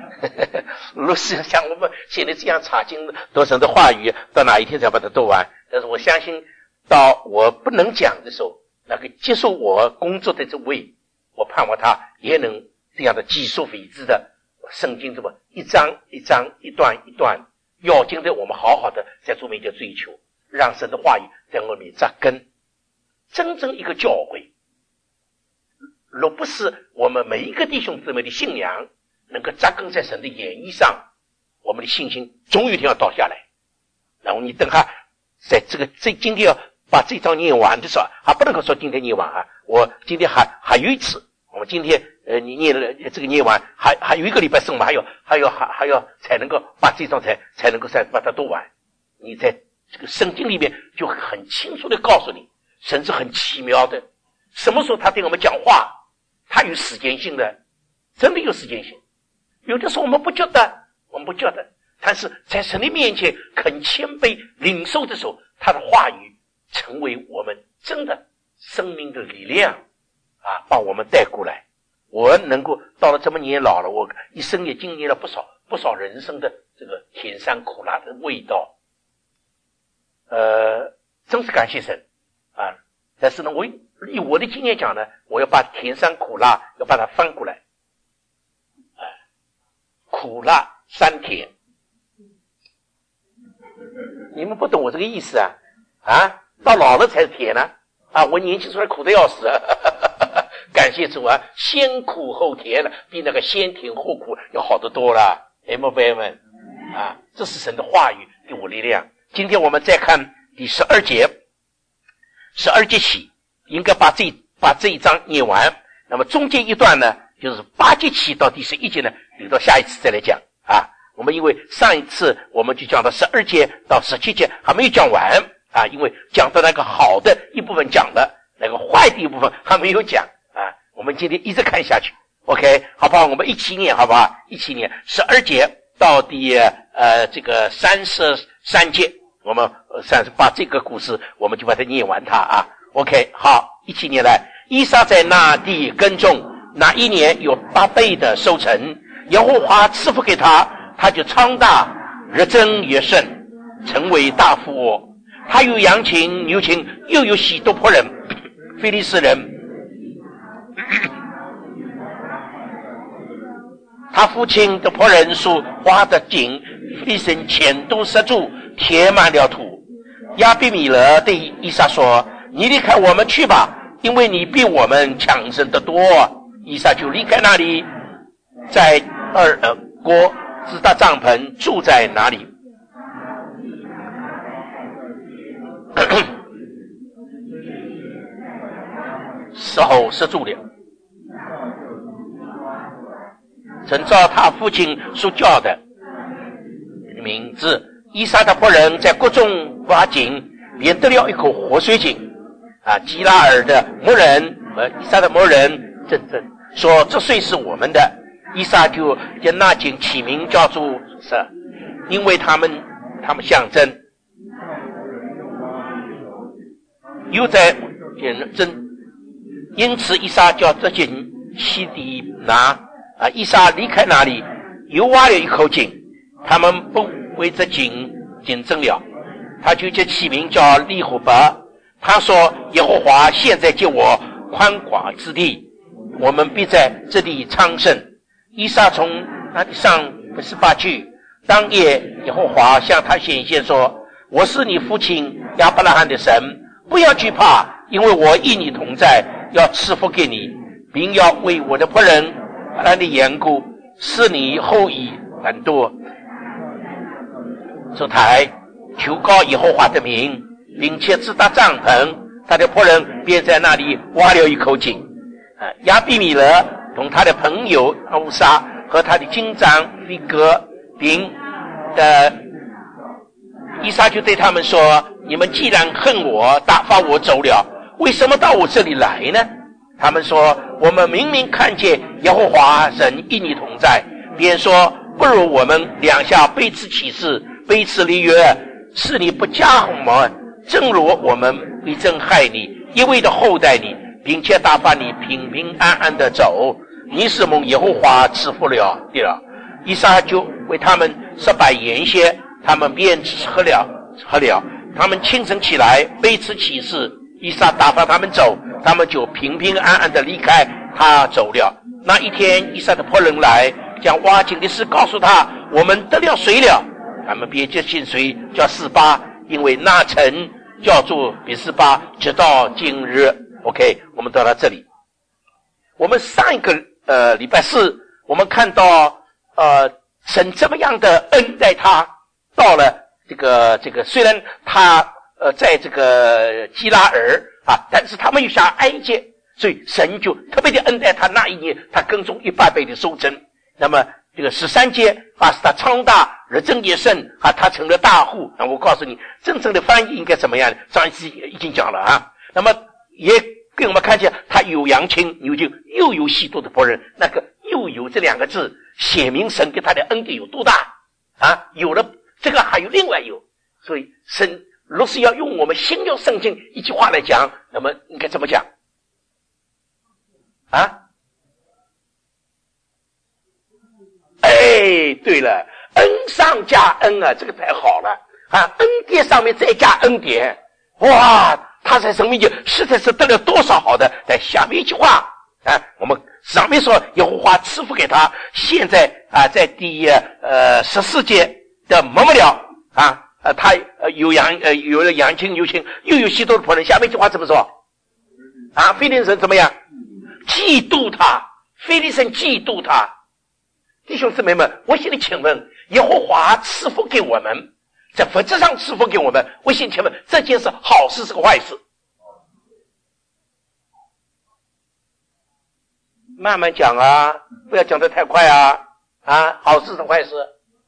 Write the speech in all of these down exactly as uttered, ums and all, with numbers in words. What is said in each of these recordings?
如是像我们现在这样查经读神的话语，到哪一天才把它读完？但是我相信，到我不能讲的时候，那个接受我工作的这位，我盼望他也能这样的记述为之的圣经，这么一章一章、一段一段，要紧的我们好好的在做面前追求，让神的话语在我们里面扎根。真正一个教会，若不是我们每一个弟兄姊妹的信仰能够扎根在神的言语上，我们的信心总有一天要倒下来。然后你等下在这个这今天要把这章念完的时候，还不能够说今天念完啊，我今天还还有一次，我们今天呃你念了这个念完，还还有一个礼拜生嘛，还有还有还还要才能够把这章才才能够再把它读完。你在这个圣经里面就很清楚的告诉你，神是很奇妙的，什么时候他对我们讲话，他有时间性的，真的有时间性。有的时候我们不觉得，我们不觉得，但是在神的面前肯谦卑领受的时候，他的话语成为我们真的生命的力量啊，把我们带过来。我能够到了这么年老了，我一生也经历了不少不少人生的这个甜酸苦辣的味道，呃，真是感谢神啊！但是呢，我以我的经验讲呢，我要把甜酸苦辣要把它翻过来，啊，苦辣酸甜。你们不懂我这个意思啊？啊，到老了才是甜呢、啊！啊，我年轻时候苦的要死啊！感谢主啊，先苦后甜了，比那个先甜后苦要好得多了。M F M 啊，这是神的话语给我力量。今天我们再看第十二节，十二节起应该把这把这一章念完。那么中间一段呢，就是八节起到第十一节呢，留到下一次再来讲啊。我们因为上一次我们就讲到十二节到十七节还没有讲完啊，因为讲到那个好的一部分讲了，那个坏的一部分还没有讲啊。我们今天一直看下去 ，OK， 好不好？我们一起念，好不好？一起念十二节到第呃这个三十三节，我们三十八这个故事，我们就把它念完它啊。OK， 好，一起念来。以撒在那地耕种，那一年有八倍的收成，耶和华赐福给他，他就昌大，日增月盛，成为大富翁。他有羊群、牛群，又有许多仆人。非利士人，他父亲的仆人属花的井，非利士人全都塞住，填满了土。亚比米勒对以撒说：“你离开我们去吧，因为你比我们强盛得多。”以撒就离开那里，在二呃国支搭帐篷，住在哪里？时候是住了，曾照他父亲所叫的名字。以撒的仆人在国中挖井，便得了一口活水井啊。基拉尔的牧人和以撒的牧人真正说：“这水是我们的。”以撒就将那井起名叫做是，因为他们他们象征。又在真，因此以撒叫这井西底拿啊。以撒离开那里，又挖了一口井，他们不为这井井争了，他就叫起名叫利户伯。他说：“耶和华现在给我宽广之地，我们必在这里昌盛。”以撒从那里上十八去，当夜耶和华向他显现说：“我是你父亲亚伯拉罕的神，不要惧怕，因为我与你同在，要赐福给你，并要为我的仆人阿兰的缘故，使你后裔很多。”这台求告耶和华的名，并且支搭帐篷，他的仆人便在那里挖了一口井。啊，亚比米勒同他的朋友乌撒和他的军长利格并的以撒就对他们说：“你们既然恨我，打发我走了，为什么到我这里来呢？”他们说：“我们明明看见耶和华神与你同在，便说不如我们两下彼此起誓，彼此立约，是你不加我们，正如我们必憎害你，一味的厚待你，并且打发你平平安安的走。你是蒙耶和华赐福了的了。” 以撒就为他们设摆筵席，他们便吃喝了喝了。他们清晨起来背吃起誓，以撒打发他们走，他们就平平安安的离开，他走了。那一天，以撒的仆人来将挖井的事告诉他，我们得了水了。他们便接近水，叫示巴，因为那城叫做比示巴，直到今日。 OK， 我们到了这里。我们上一个呃礼拜四，我们看到呃神这么样的恩待他，到了这个这个虽然他呃在这个基拉尔啊，但是他们又下埃及，所以神就特别的恩待他。那一年他耕种一百倍的收成。那么这个十三节啊，是他昌大日增也盛啊，他成了大户。那我告诉你，真正的翻译应该怎么样？上一次已经讲了啊。那么也给我们看见他有阳亲，又就又有许多的仆人。那个又有这两个字，写明神给他的恩典有多大啊！有了这个，还有另外有，所以神若是要用我们新约圣经一句话来讲，那么应该怎么讲啊？哎，对了，恩上加恩啊，这个太好了啊！恩典上面再加恩典，哇！他在生命中实在是得了多少好的。在下面一句话啊，我们上面说耶和华赐福给他，现在啊，在第呃十四节的末末了啊，呃他呃有阳呃有了阳亲有亲，又有许多的仆人。下面一句话怎么说啊？非利人怎么样？嫉妒他，非利人嫉妒他。弟兄姊妹们，我现在请问，耶和华赐福给我们，在vật质上赐福给我们，我先请问，这件事好事是个坏事？慢慢讲啊，不要讲得太快啊！啊，好事是坏事？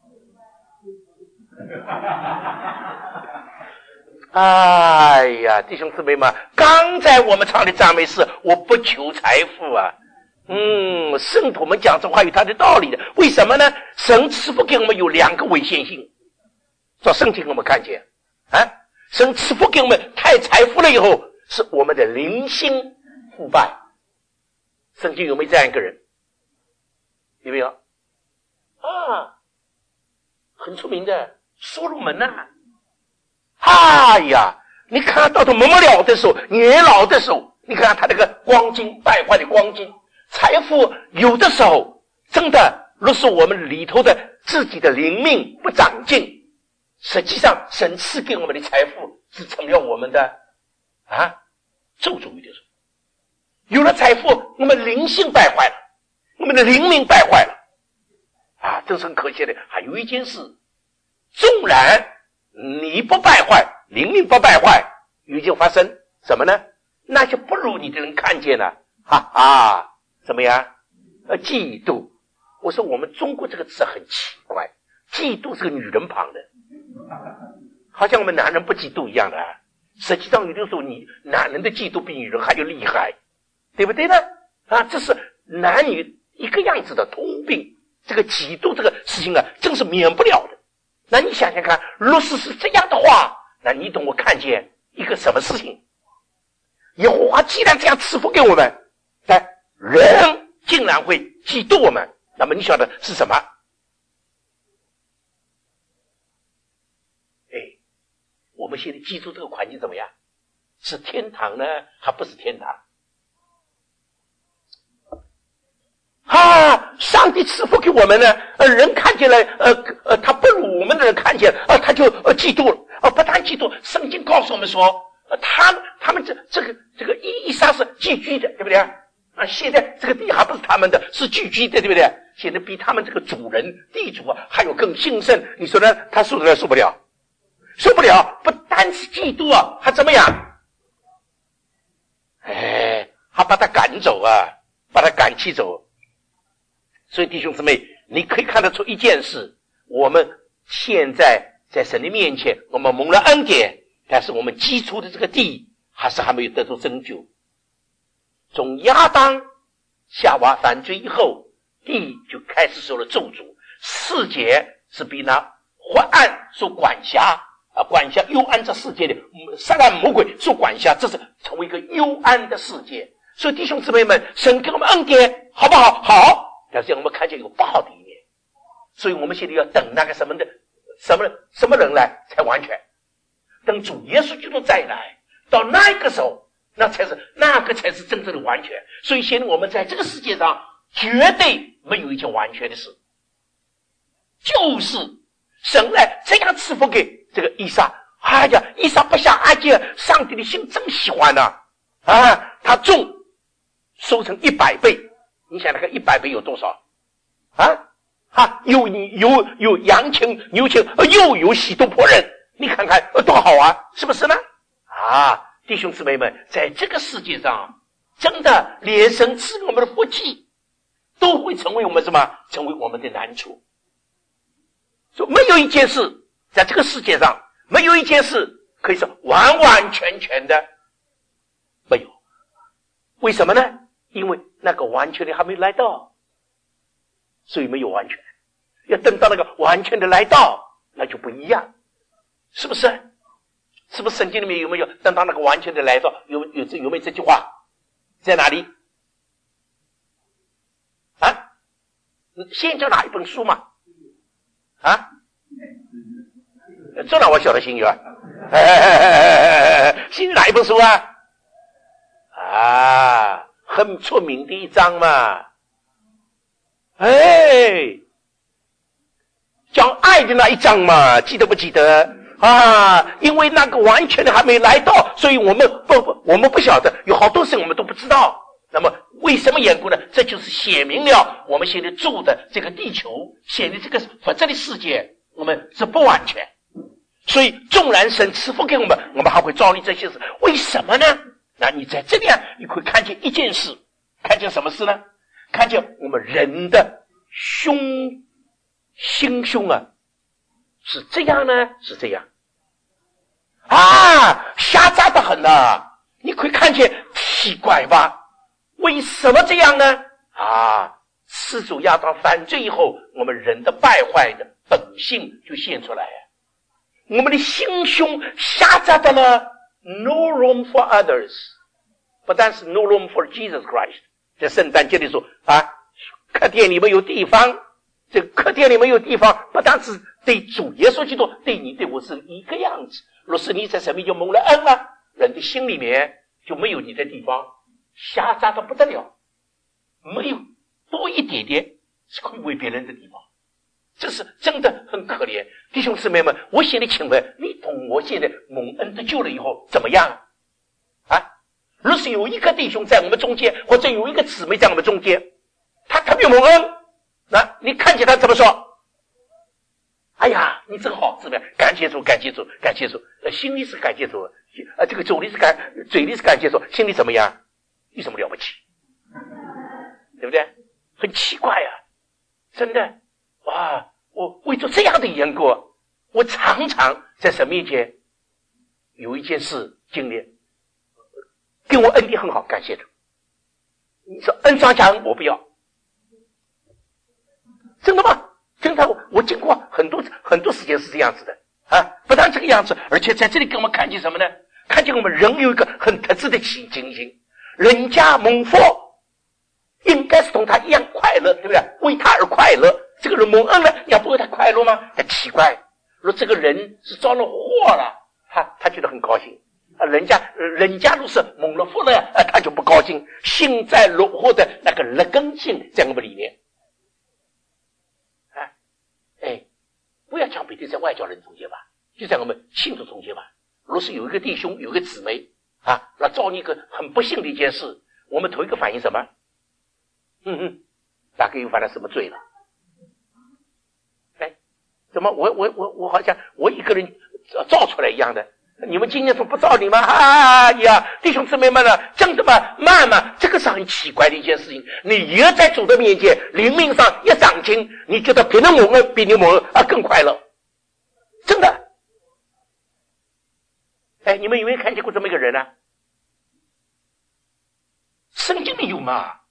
哎呀，弟兄姊妹们，刚才我们唱的赞美诗，我不求财富啊。嗯，圣徒们讲这话有他的道理的。为什么呢？神赐福给我们有两个危险性。说圣经我们看见啊，神赐福给我们太财富了以后，是我们的灵性腐败。圣经有没有这样一个人？有没有啊？很出名的所罗门呐、啊！哎呀，你看到他没么了的时候，年老的时候，你看他那个光景败坏的光景，财富有的时候真的，若是我们里头的自己的灵命不长进，实际上神赐给我们的财富是成了我们的啊咒诅的时候。有了财富，我们灵性败坏了，我们的灵命败坏了啊，这是很可惜的。还有一件事，纵然你不败坏，灵命不败坏，已经发生什么呢？那就不如你的人看见了，哈哈，怎么样？呃，嫉妒。我说我们中国这个词很奇怪，嫉妒是个女人旁的，好像我们男人不嫉妒一样的。实际上有的时候，你男人的嫉妒比女人还要厉害，对不对呢？啊，这是男女一个样子的通病。这个嫉妒这个事情啊，真是免不了的。那你想想看，若是是这样的话，那你懂我看见一个什么事情？耶和华既然这样赐福给我们，但人竟然会嫉妒我们，那么你晓得是什么？哎，我们现在记住这个环境怎么样？是天堂呢，还不是天堂？啊，上帝赐福给我们呢，呃，人看见了，呃呃，他不如我们的人看见了，呃，他就呃嫉妒了，呃，不但嫉妒，圣经告诉我们说，呃，他他们这这个这个伊伊莎是寄居的，对不对啊？啊，现在这个地还不是他们的，是寄居的，对不对？现在比他们这个主人地主啊还有更兴盛，你说呢？他受得了受不了？受不了，不单是嫉妒啊，还怎么样？哎，还把他赶走啊，把他赶气走。所以弟兄姊妹，你可以看得出一件事，我们现在在神的面前，我们蒙了恩典，但是我们基础的这个地还是还没有得到拯救。从亚当夏娃犯罪以后，地就开始受了咒诅，世界是被那昏暗所管辖啊，管辖幽暗这世界的撒旦魔鬼所管辖，这是成为一个幽暗的世界。所以弟兄姊妹们，神给我们恩典好不好？好。但是我们看见有不好的一面， 所以我们现在要等那个什么的什么什么人来才完全，等主耶稣基督再来，到那个时候，那才是那个才是真正的完全。所以现在我们在这个世界上绝对没有一件完全的事，就是神来这样赐福给这个以撒。哎呀，以撒不像阿姐，上帝的心真喜欢呐、啊！啊，他种收成一百倍，你想那个一百倍有多少啊？哈，有有有羊群牛群，又有许多仆人，你看看多好啊，是不是呢？啊，弟兄姊妹们，在这个世界上，真的连神赐给我们的福气，都会成为我们什么？成为我们的难处。说没有一件事在这个世界上，没有一件事可以说完完全全的没有。为什么呢？因为那个完全的还没来到，所以没有完全。要等到那个完全的来到，那就不一样，是不是？是不是圣经里面有没有等到那个完全的来到？有有有没有这句话？在哪里？啊？先讲哪一本书嘛？啊？这让我晓得新约啊！新约哪一本书啊？啊，很出名的一章嘛。哎，讲爱的那一章嘛，记得不记得啊？因为那个完全的还没来到，所以我们不不，我们不晓得，有好多事我们都不知道。那么为什么缘故呢？这就是写明了我们现在住的这个地球，显得这个佛这的世界，我们是不完全。所以纵然神赐福给我们，我们还会遭遇这些事，为什么呢？那你在这里啊，你会看见一件事，看见什么事呢？看见我们人的胸心胸啊，是这样呢，是这样啊，狭窄得很啊！你可以看见，奇怪吧？为什么这样呢？啊，始祖亚当犯罪以后，我们人的败坏的本性就现出来啊。我们的心胸狭窄的了 ，no room for others， 不但是 no room for Jesus Christ。在圣诞节的时候啊，客店里面有地方，这客店里面有地方，不但是对主耶稣基督，对你对我是一个样子。若是你在神面前蒙了恩啊，人的心里面就没有你的地方，狭窄的不得了，没有多一点点是可以为别人的地方。这是真的很可怜。弟兄姊妹们，我现在请问你同我现在蒙恩得救了以后怎么样啊？若是有一个弟兄在我们中间，或者有一个姊妹在我们中间，他特别蒙恩，那你看见他怎么说？哎呀，你真好，姊妹，感谢主，感谢主，感谢主，呃，心里是感谢主，呃，这个嘴里是感，嘴里是感谢主，心里怎么样？有什么了不起？对不对？很奇怪呀、啊，真的。哇，我为着这样的缘故，我常常在神面前有一件事经历，给我恩典很好，感谢主。你说恩上加恩，我不要。真的吗？真的，我我经过很多很多时间是这样子的啊，不但这个样子，而且在这里给我们看见什么呢？看见我们人有一个很特质的情形，人家蒙福，应该是同他一样快乐，对不对？为他而快乐。这个人蒙恩了，你要不为他快乐吗？很奇怪。如果这个人是遭了祸了，他他觉得很高兴啊。人家人家若是蒙了福了，啊，他就不高兴。幸灾乐祸的那个劣根性在我们里面。啊，哎，不要讲别的在外教人中间吧，就在我们信徒中间吧。若是有一个弟兄，有一个姊妹啊，那遭一个很不幸的一件事，我们头一个反应什么？嗯嗯，大概又犯了什么罪了？怎么我我我我好像我一个人造出来一样的？你们今天说不造你吗？啊呀，弟兄姊妹们呢？真的吗？慢吗？这个是很奇怪的一件事情。你越在主的面前，灵命上一长进，你觉得别人蒙恩比你蒙恩啊更快乐，真的。哎，你们有没有看见过这么一个人呢、啊？圣经里有吗？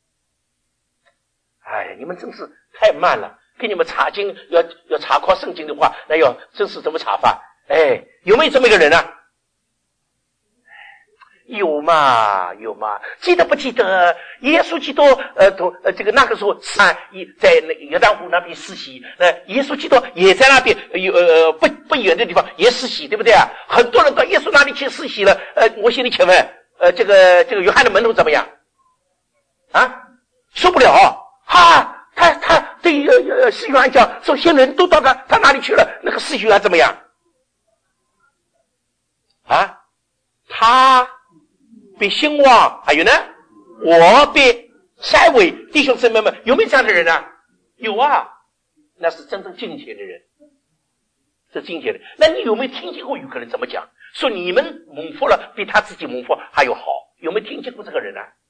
哎，你们真是太慢了。给你们查经要要查考圣经的话，那要真是怎么查法？哎，有没有这么一个人啊？ 有嘛有嘛，记得不记得耶稣基督呃同呃这个那个时候啊在那约旦湖那边施洗，呃耶稣基督也在那边有呃不不远的地方也施洗，对不对啊？很多人到耶稣那里去施洗了，呃我心里请问呃这个这个约翰的门徒怎么样啊？受不了哈，他他对呃呃施洗约翰讲说些人都到他他哪里去了，那个施洗约翰怎么样啊？他被兴旺，还有呢我被筛尾，弟兄姊妹们有没有这样的人啊？有啊，那是真正敬虔的人，是敬虔的。那你有没有听见过有个人怎么讲说你们蒙福了比他自己蒙福还有好？有没有听见过这个人啊？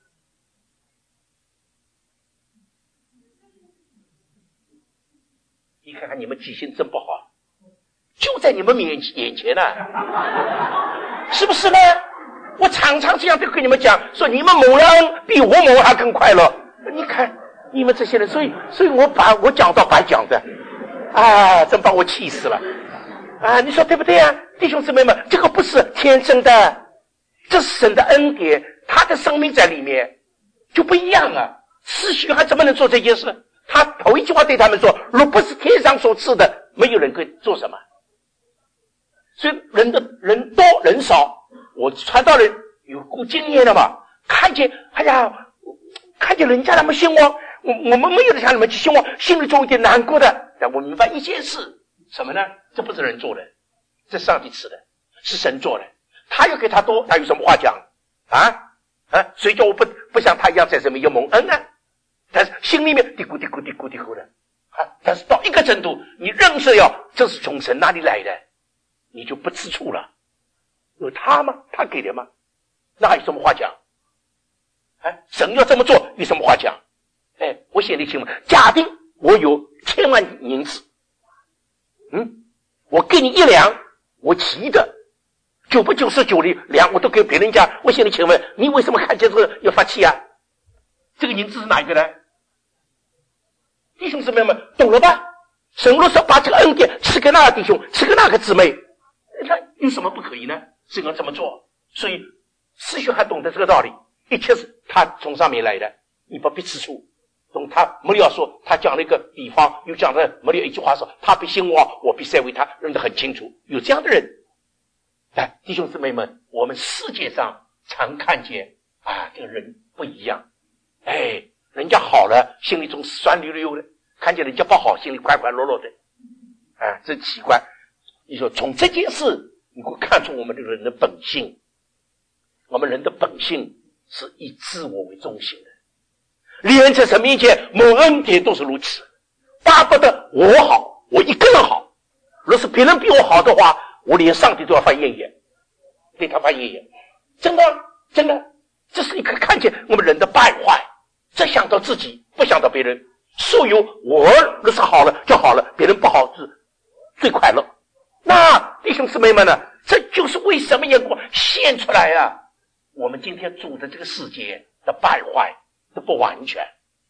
你看看你们记性真不好，就在你们眼眼前呢、啊，是不是呢？我常常这样对跟你们讲，说你们蒙了恩比我蒙还更快乐。你看你们这些人，所以所以我把我讲到白讲的，啊，真把我气死了啊！你说对不对啊，弟兄姊妹们？这个不是天生的，这是神的恩典，他的生命在里面就不一样啊。施洗约翰怎么能做这件事？他头一句话对他们说：若不是天上所赐的，没有人可以做什么。所以人的人多人少，我传道人有够经验的嘛，看见哎呀，看见人家那么兴旺，我我们没有像你们去兴旺，心里总有点难过的。但我明白一件事，什么呢？这不是人做的，这是上帝赐的，是神做的。他要给他多，他有什么话讲啊啊？谁叫我不不像他一样在这边有蒙恩呢？但是心里面嘀咕嘀咕嘀咕嘀咕的啊！但是到一个程度，你认识要这是从神那里来的，你就不吃醋了。有他吗？他给的吗？那还有什么话讲？哎，神要这么做，有什么话讲？哎，我现在请问，假定我有千万银子，嗯，我给你一两，我其的九百九十九的两我都给别人家，我现在请问，你为什么看见这个要发气啊？这个银子是哪一个呢？弟兄姊妹们，懂了吧？神若是把这个恩典赐给那个弟兄，赐给那个姊妹，那有什么不可以呢？神要这么做，所以施洗约翰懂得这个道理，一切是他从上面来的，你不必吃醋。懂他没有说，他讲了一个比方，又讲了没有一句话说，他必兴旺，我必塞为他，认得很清楚。有这样的人，哎，弟兄姊妹们，我们世界上常看见啊，这个人不一样。哎，人家好了，心里总是酸溜溜的；看见人家不好，心里快快乐乐的。啊，真奇怪！你说从这件事，你会看出我们这个人的本性。我们人的本性是以自我为中心的，连在神面前蒙恩典都是如此，巴不得我好，我一个人好。若是别人比我好的话，我连上帝都要翻页页，对他翻页页。真的，真的，这是你可以看见我们人的败坏。只想到自己，不想到别人。所有我若是好了就好了，别人不好是最快乐。那弟兄姊妹们呢？这就是为什么眼光现出来啊！我们今天住的这个世界的败坏的不完全。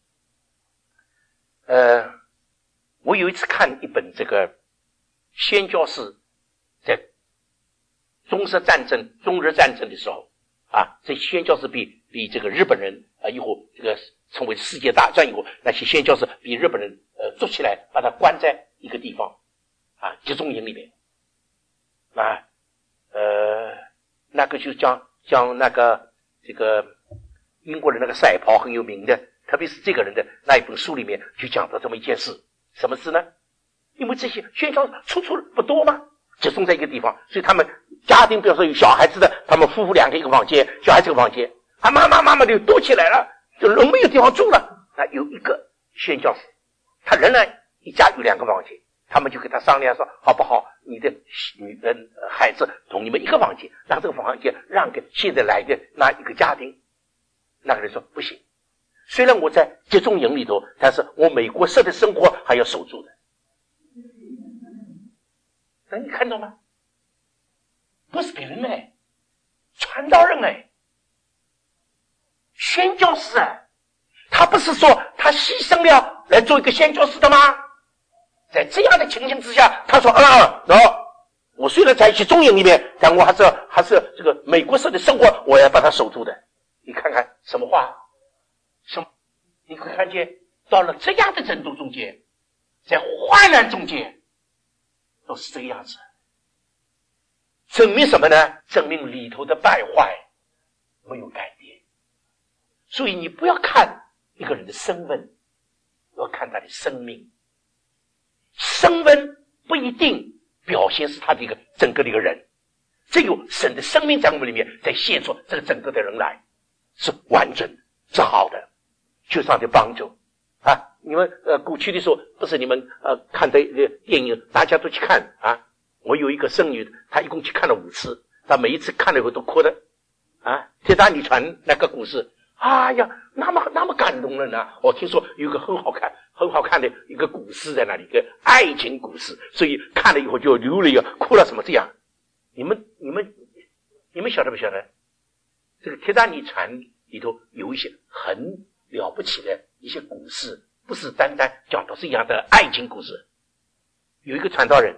呃，我有一次看一本这个宣教士在中日战争、中日战争的时候啊，这宣教士比比这个日本人啊，以后这个成为世界大战以后，那些宣教士比日本人呃捉起来，把他关在一个地方啊，集中营里面啊，呃，那个就讲讲那个这个英国的那个赛跑很有名的，特别是这个人的那一本书里面就讲到这么一件事。什么事呢？因为这些宣教士出处不多吗？集中在一个地方，所以他们家庭比如说有小孩子的，他们夫妇两个一个房间，小孩子一个房间，啊妈妈妈妈就躲起来了，就人没有地方住了。那有一个宣教士，他仍然一家有两个房间，他们就跟他商量说，好不好，你的女的孩子同你们一个房间，让这个房间让给现在来的那一个家庭。那个人说不行，虽然我在集中营里头，但是我美国式的生活还要守住的。那你看到吗？不是别人哎，传道人哎，宣教士啊，他不是说他牺牲了来做一个宣教士的吗？在这样的情形之下，他说嗯嗯，喏、 我虽然在一起中营里面，但我还是还是这个美国式的生活，我要把它守住的。你看看什么话，什么？你会看见到了这样的程度中间，在患难中间，都是这个样子。证明什么呢？证明里头的败坏没有改变。所以你不要看一个人的身份，要看他的生命。身份不一定表现是他的一个整个的一个人，只有神的生命在我们里面才现出这个整个的人来，是完整的，是好的，求上帝帮助啊！你们呃过去的时候，不是你们呃看的电影，大家都去看啊。我有一个孙女，她一共去看了五次，她每一次看了以后都哭的啊。铁达尼船那个故事，哎呀，那么那么感动人呢。我听说有个很好看、很好看的一个故事在那里，一个爱情故事，所以看了以后就流泪啊，哭了什么这样。你们、你们、你们晓得不晓得？这个铁达尼船里头有一些很了不起的一些故事，不是单单讲的是一样的爱情故事。有一个传道人。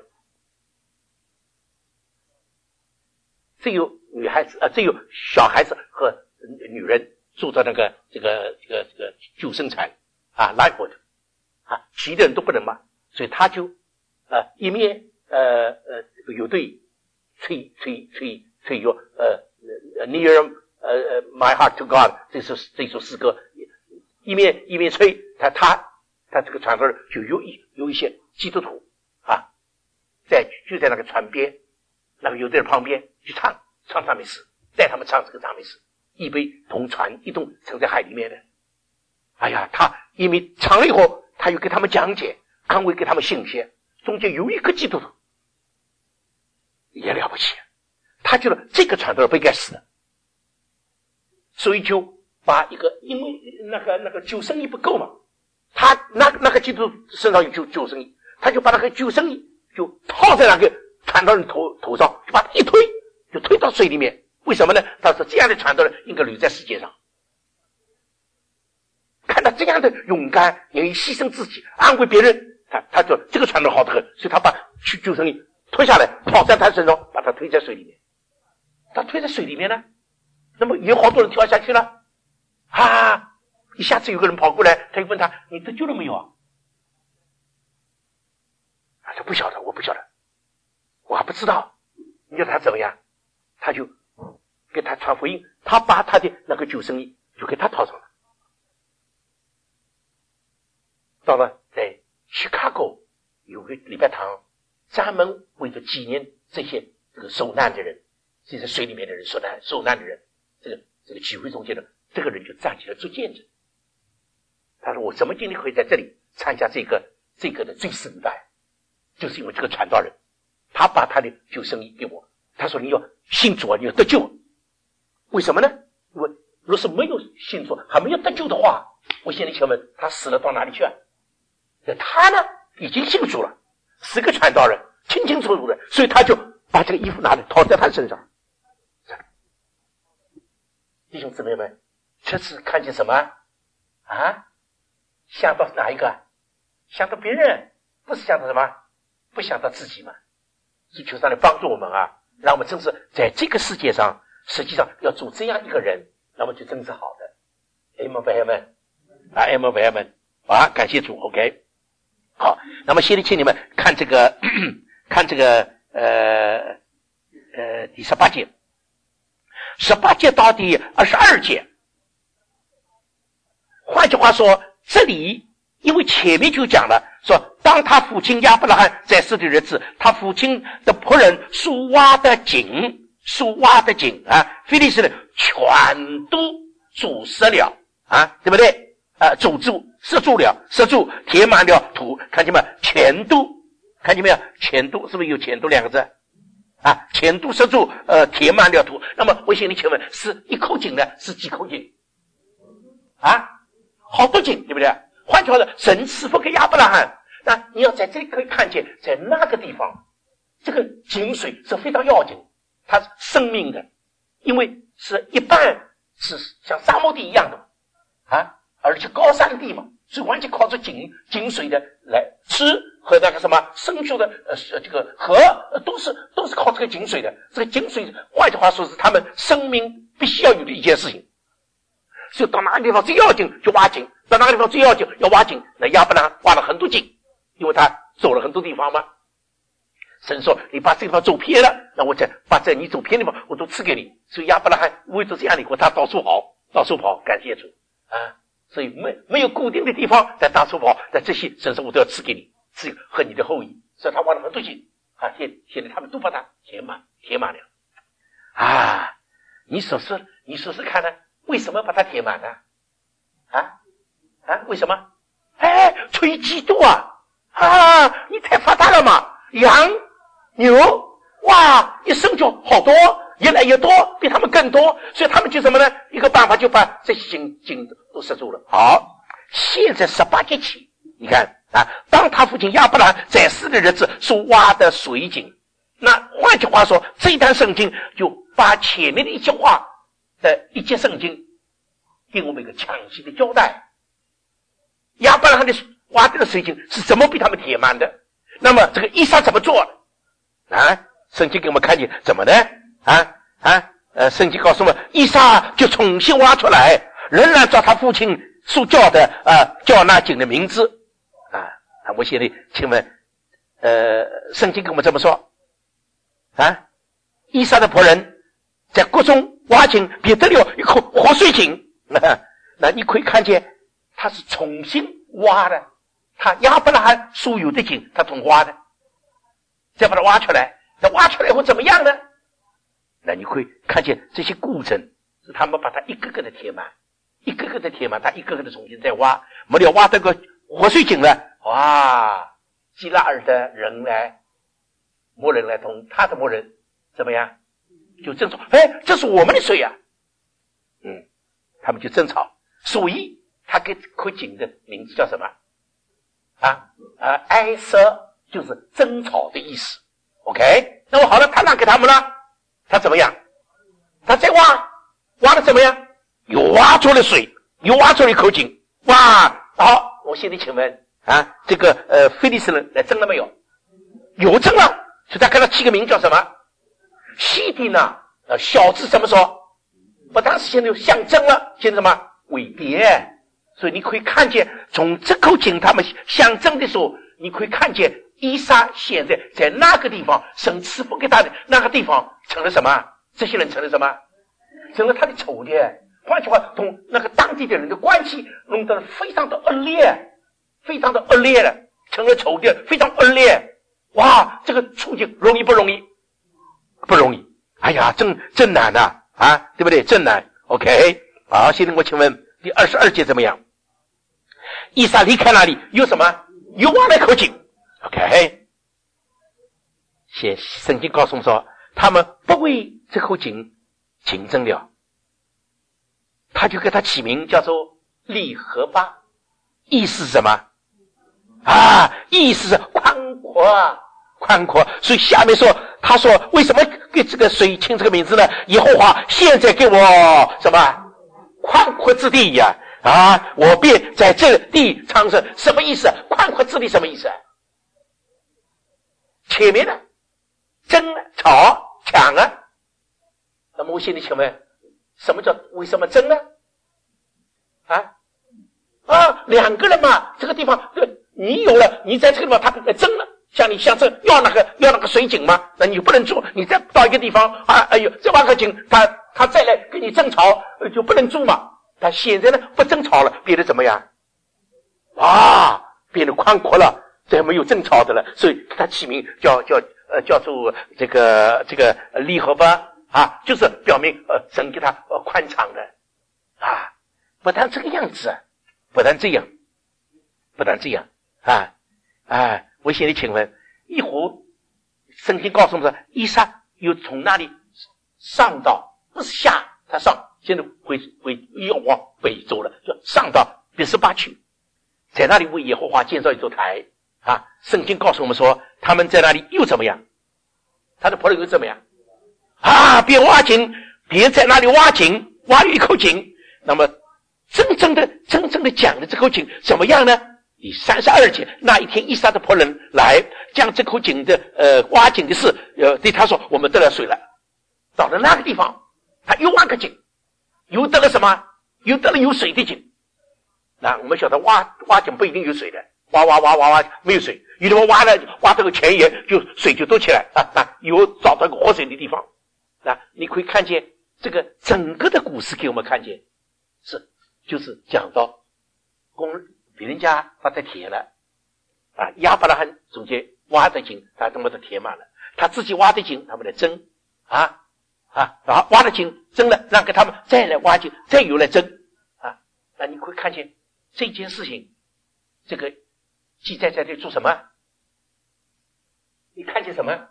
只有女孩子啊、呃，只有小孩子和女人坐在那个这个这个这个救生船啊 lifeboat 啊，其他人都不能嘛，所以他就呃一面呃呃有队吹吹吹吹有呃 near 呃 my heart to God 这首这首诗歌，一面一面吹，他他他这个船上就有一有一些基督徒啊，在就在那个船边。那个有的人旁边去唱唱赞美诗，带他们唱这个赞美诗，一杯同船一同沉在海里面的。哎呀，他因为唱了以后，他又给他们讲解，安慰给他们信心。中间有一个基督徒也了不起，他觉得这个传道人不应该死的，所以就把一个因为那个那个救生衣不够嘛，他那那个基督徒身上有救救生衣，他就把那个救生衣就套在那个传道人头头上，就把他一推，就推到水里面。为什么呢？他说这样的传道人应该留在世界上。看到这样的勇敢，愿意牺牲自己，安慰别人，他他说这个传道人好得很，所以他把去救生衣推下来，跑在他身上，把他推在水里面。他推在水里面呢，那么有好多人跳下去了，啊！一下子有个人跑过来，他就问他：“你得救了没有啊？”他说：“不晓得，我不晓得。”我还不知道，你叫他怎么样？他就给他传福音，他把他的那个救生衣就给他套上了。到了在 Chicago 有个礼拜堂，专门为了纪念这些这个受难的人，这些水里面的人受难受难的人，这个这个聚会中间的这个人就站起来做见证。他说：“我怎么今天会在这里参加这个这个的追思礼拜，就是因为这个传道人。”他把他的救生衣给我，他说：“你要信主啊，你要得救。为什么呢？因为若是没有信主，还没有得救的话，我现在请问他死了到哪里去啊？他呢已经信主了，是个传道人，清清楚楚的，所以他就把这个衣服拿来套在他身上。”弟兄姊妹们，这次看见什么啊？想到哪一个？想到别人，不是想到什么？不想到自己嘛。是求上来帮助我们啊，让我们真是在这个世界上，实际上要做这样一个人，那么就真是好的。阿们朋友们啊，阿们朋友们啊，感谢主 ，OK。好，那么现在请你们看这个，看这个呃呃第十八节，十八节到第二十二节。换句话说，这里因为前面就讲了，说当他父亲亚伯拉罕在世的日子，他父亲的仆人苏挖的井，苏挖的井啊，非利士人全都阻塞了啊，对不对？啊，阻住，塞住了，塞住，填满了土，看见没有？全都，看见没有？全都是不是有全都两个字啊？全都塞住，呃，填满了土。那么我向你请问，是一口井呢？是几口井？啊，好多井，对不对？换句话说，神赐福给亚伯拉罕，那你要在这里可以看见，在那个地方，这个井水是非常要紧，它是生命的，因为是一半是像沙漠地一样的啊，而且高山地嘛，所以完全靠着井井水的来吃和那个什么生锈的呃这个河，都是都是靠这个井水的。这个井水，换句话说是他们生命必须要有的一件事情。所以到哪个地方最要紧就挖井，到哪个地方最要紧要挖井。那亚伯拉罕挖了很多井，因为他走了很多地方嘛。神说你把这个地方走偏了，那我再把这你走偏的地方我都赐给你。所以亚伯拉罕为着这样的果，他到处跑，到处跑，感谢主啊！所以没没有固定的地方，在到处跑，在这些神说我都要赐给你，赐和你的后裔。所以他挖了很多井啊，现现在他们都把它填满，填满了啊！你说说，你说说看呢？为什么把它填满呢？啊啊？为什么？哎，出于嫉妒啊！啊，你太发达了嘛！羊、牛，哇，一生就好多，越来越多，比他们更多，所以他们就什么呢？一个办法就把这些井井都塞住了。好，现在十八节起，你看啊，当他父亲亚伯拉罕在世的日子所挖的水井，那换句话说，这一段圣经就把前面的一句话的一节圣经给我们一个详细的交代。亚伯拉罕的挖这个水井是怎么被他们填满的？那么这个以撒怎么做的啊？圣经给我们看见怎么呢？啊啊呃，圣经告诉我们，以撒就重新挖出来，仍然照他父亲所叫的啊，叫那井的名字啊。我现在请问，呃，圣经跟我们这么说啊？以撒的仆人在谷中挖井，别得了一口活水井。那那你可以看见，他是重新挖的。他亚伯拉罕所有的井，他重挖的，再把它挖出来，那挖出来以后怎么样呢？那你会看见这些过程是他们把它一个个的填满，一个个的填满，他一个个的重新再挖，没了挖这个活水井了。哇，基拉尔的人来，牧人来同他的牧人怎么样？就争吵，哎，这是我们的水啊！嗯，他们就争吵，所以他给口井的名字叫什么？啊呃，哀瑟就是争吵的意思。 OK， 那么好了，他让给他们了，他怎么样？他再挖，挖的怎么样？又挖出了水，又挖出了一口井。哇，好，我现在请问啊，这个呃非利士人来争了没有？有争了，所以他给他起个名叫什么？西底呢？呃，小字怎么说？不但是现在有象征了，现在什么伪别？所以你可以看见，从这口井他们相争的时候，你可以看见以撒现在在那个地方，神赐福给他的那个地方成了什么？这些人成了什么？成了他的仇敌。换句话，同那个当地的人的关系弄得非常的恶劣，非常的恶劣了，成了仇敌，非常恶劣。哇，这个处境容易不容易？不容易。哎呀，真真难呐、啊，啊，对不对？真难。OK， 好，现在我请问第二十二节怎么样？以撒离开那里有什么？有挖了一口井。OK， 写圣经告诉我们说，他们不为这口井竞争了，他就给他起名叫做利河巴，意思是什么？啊，意思是宽阔啊，宽阔。所以下面说，他说为什么给这个水起这个名字呢？耶和华现在给我什么宽阔之地呀、啊？啊，我便在这地昌盛。什么意思？宽阔之地什么意思？前面呢，争啊，吵抢啊。那么我现在请问，什么叫为什么争呢？啊啊，两个人嘛，这个地方你有了，你在这个地方他来争了，像你像这要那个要那个水井嘛，那你不能住，你再到一个地方啊，哎呦，这挖个井，他他再来跟你争吵，就不能住嘛。他现在呢不争吵了，变得怎么样？啊，变得宽阔了，这没有争吵的了，所以他起名叫叫呃叫做这个这个利河巴啊，就是表明呃神给他呃宽敞的啊，不但这个样子，不但这样，不但这样啊啊！我现在请问，一会儿圣经告诉我们说，以撒又从那里上到不是下，他上。现在回回要往北走了，就上到比斯巴去，在那里为耶和华建造一座台啊。圣经告诉我们说，他们在那里又怎么样？他的仆人又怎么样？啊，别挖井，别在那里挖井，挖一口井。那么真正的真正的讲的这口井怎么样呢？ 第三十二节，那一天以撒的仆人来将这口井的呃挖井的事呃对他说，我们得了水了。到了那个地方，他又挖个井，又得了什么？又得了有水的井。那我们晓得挖挖井不一定有水的，挖挖挖挖挖没有水，有的挖了挖这个前沿就水就多起来啊，那有找到一个活水的地方。那你可以看见这个整个的故事给我们看见是就是讲到工别人家把它填了啊，亚伯拉罕中间挖的井他他们都填满了，他自己挖的井他们来争啊啊，然后挖的井争了，让给他们再来挖井，再有来争啊。那你会看见这件事情，这个记载在这里做什么？你看见什么？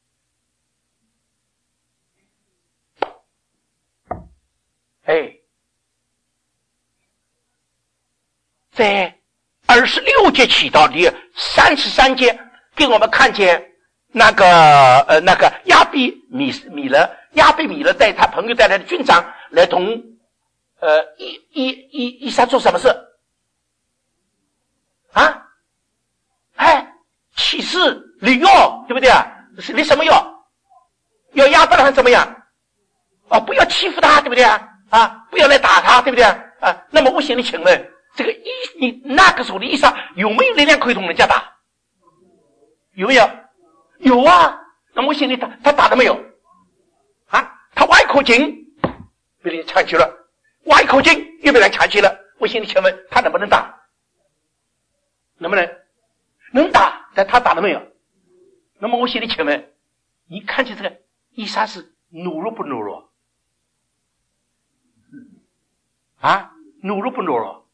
哎，在二十六节起到第三十三节，给我们看见那个呃那个亚比米米勒，亚比米勒带他朋友带来的军长来同呃伊伊伊伊撒做什么事啊？哎，起誓立约，对不对啊？是立什么约？要亚伯拉罕怎么样？哦，不要欺负他，对不对啊？啊，不要来打他，对不对啊？啊，那么我想你请问，这个伊你那个时候的伊撒有没有力量可以同人家打？有没有？有啊。那么我想你他他打了没有？啊，他挖一口井，被人抢去了；挖一口井又被人抢去了。我想你请问他能不能打？能不能？能打，但他打了没有？那么我想你请问，你看见这个伊撒是懦弱不懦弱？啊，懦弱不懦弱？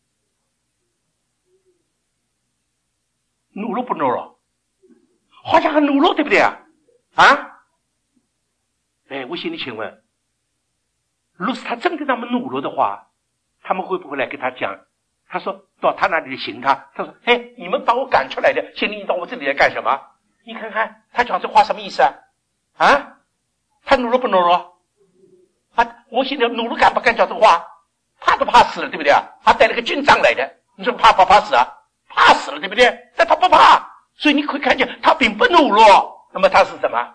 懦弱不懦弱？好像很懦弱，对不对啊？啊？哎，我心里请问，如果是他真的那么懦弱的话，他们会不会来跟他讲？他说到他那里行他，他说：“哎，你们把我赶出来的，现在你到我这里来干什么？”你看看他讲这话什么意思啊？啊？他懦弱不懦弱？啊？我现在懦弱敢不敢讲这话？怕都怕死了，对不对啊？他带了个军长来的，你说怕不怕死啊？怕死了，对不对？但他不怕，所以你可以看见他并不懦弱。那么他是什么？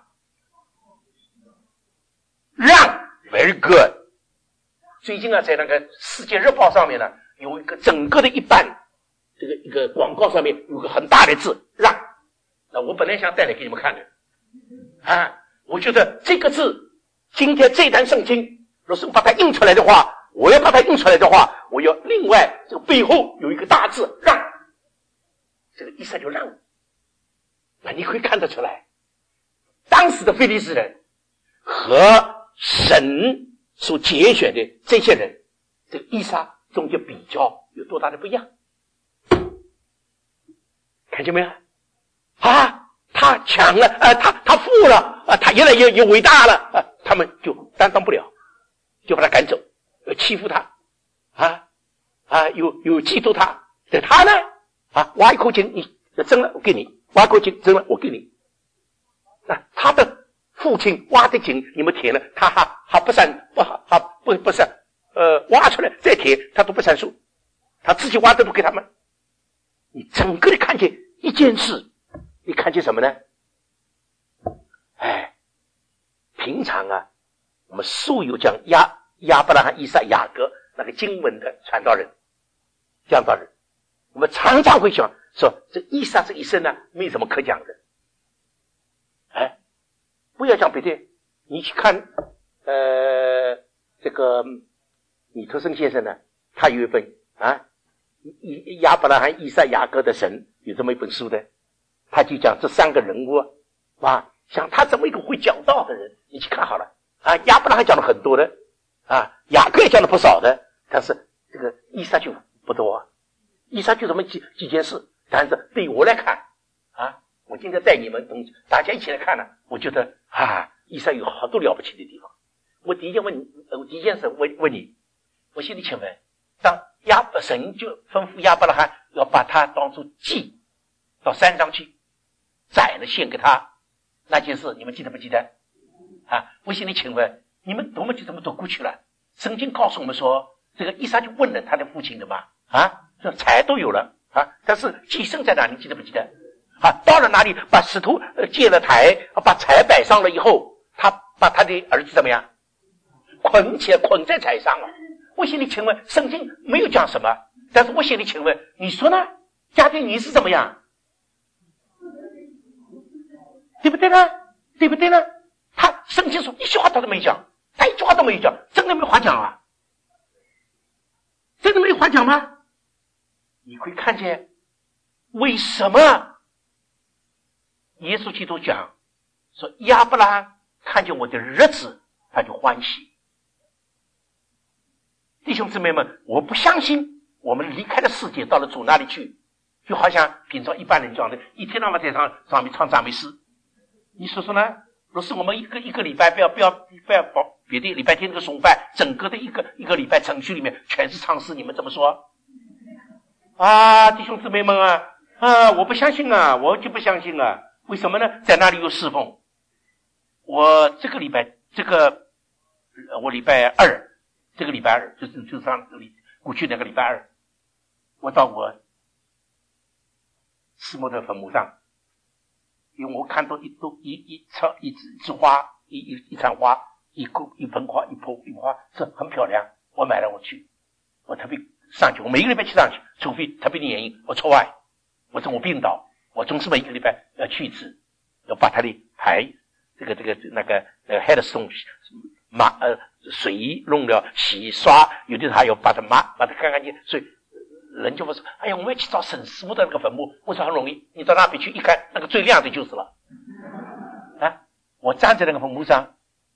让 very good。最近啊，在那个世界日报上面呢，有一个整个的一版这个一个广告上面有个很大的字让。那我本来想带来给你们看的啊，我觉得这个字今天这段圣经若是我把它印出来的话，我要把它印出来的话，我要另外这个背后有一个大字让，这个意思就让。那你可以看得出来，当时的非利士人和神所拣选的这些人，这个以撒中间比较有多大的不一样？看见没有？啊，他抢了，呃，他他富了，啊、呃，他越来越越伟大了，啊、呃，他们就担当不了，就把他赶走，呃，欺负他，啊啊，有有嫉妒他，对他呢，啊，挖一口井，你争了我给你，挖一口井争了我给你，啊，他的父亲挖的井你们填了，他还还不算不还不不算，呃，挖出来再填，他都不算数，他自己挖的都给他们，你整个的看见一件事。你看见什么呢？哎，平常啊，我们素有讲亚亚伯拉罕、以撒、雅各那个经文的传道人、讲道人，我们常常会想说，这以撒这一生呢，没什么可讲的。哎，不要讲别的，你去看，呃，这个米特森先生呢，他有一本啊，亚伯拉罕、以撒、雅各的神，有这么一本书的。他就讲这三个人物啊，像他这么一个会讲道的人，你去看好了啊。亚伯拉罕讲了很多的啊，雅各也讲了不少的，但是这个以撒就不多啊。以撒就这么几几件事，但是对我来看啊，我今天带你们同大家一起来看呢，我觉得啊，以撒有好多了不起的地方。我第一件问你，我第一件事问问你，我心里请问，当亚伯神就吩咐亚伯拉罕要把他当作祭到山上去。宰了献给他那件事，你们记得不记得啊？我心里请问，你们读没就这么读过去了？圣经告诉我们说，这个以撒就问了他的父亲的嘛啊，说财都有了啊，但是祭牲在哪里？记得不记得？啊，到了哪里把使徒借了台，把柴摆上了以后，他把他的儿子怎么样？捆起来，捆在柴上了。我心里请问，圣经没有讲什么，但是我心里请问，你说呢？加丁尼是怎么样？对不对呢？对不对呢？他圣经说一句话他都没讲，他一句话都没有讲，真的没话讲啊？真的没有话讲吗？你会看见为什么耶稣基督讲说亚伯拉罕看见我的日子他就欢喜。弟兄姊妹们，我不相信我们离开了世界到了主那里去，就好像平常一般人讲的一天到晚在上上面唱赞美诗。你说说呢？若是我们一个一个礼拜不要不要不要保别的礼拜天的崇拜，整个的一个一个礼拜程序里面全是唱诗，你们怎么说啊？弟兄姊妹们啊啊！我不相信啊，我就不相信啊。为什么呢？在那里有侍奉。我这个礼拜这个我礼拜二这个礼拜二就是就上个礼过去那个礼拜二，我到我师母的坟墓上，因为我看到一朵一一草一枝一枝花一一一场花一个一盆花一盆一花是很漂亮，我买了我去，我特别上去，我每个礼拜去上去，除非特别的原因我错外，我说我病倒，我总是每个礼拜要去一次，要把他的牌这个这个那个呃 headstone 抹呃水弄了洗刷，有的还要把它抹把它干干净，所以人就会说，哎呀，我们要去找沈师傅的那个坟墓。我说很容易，你到那边去一看，那个最亮的就是了。啊，我站在那个坟墓上，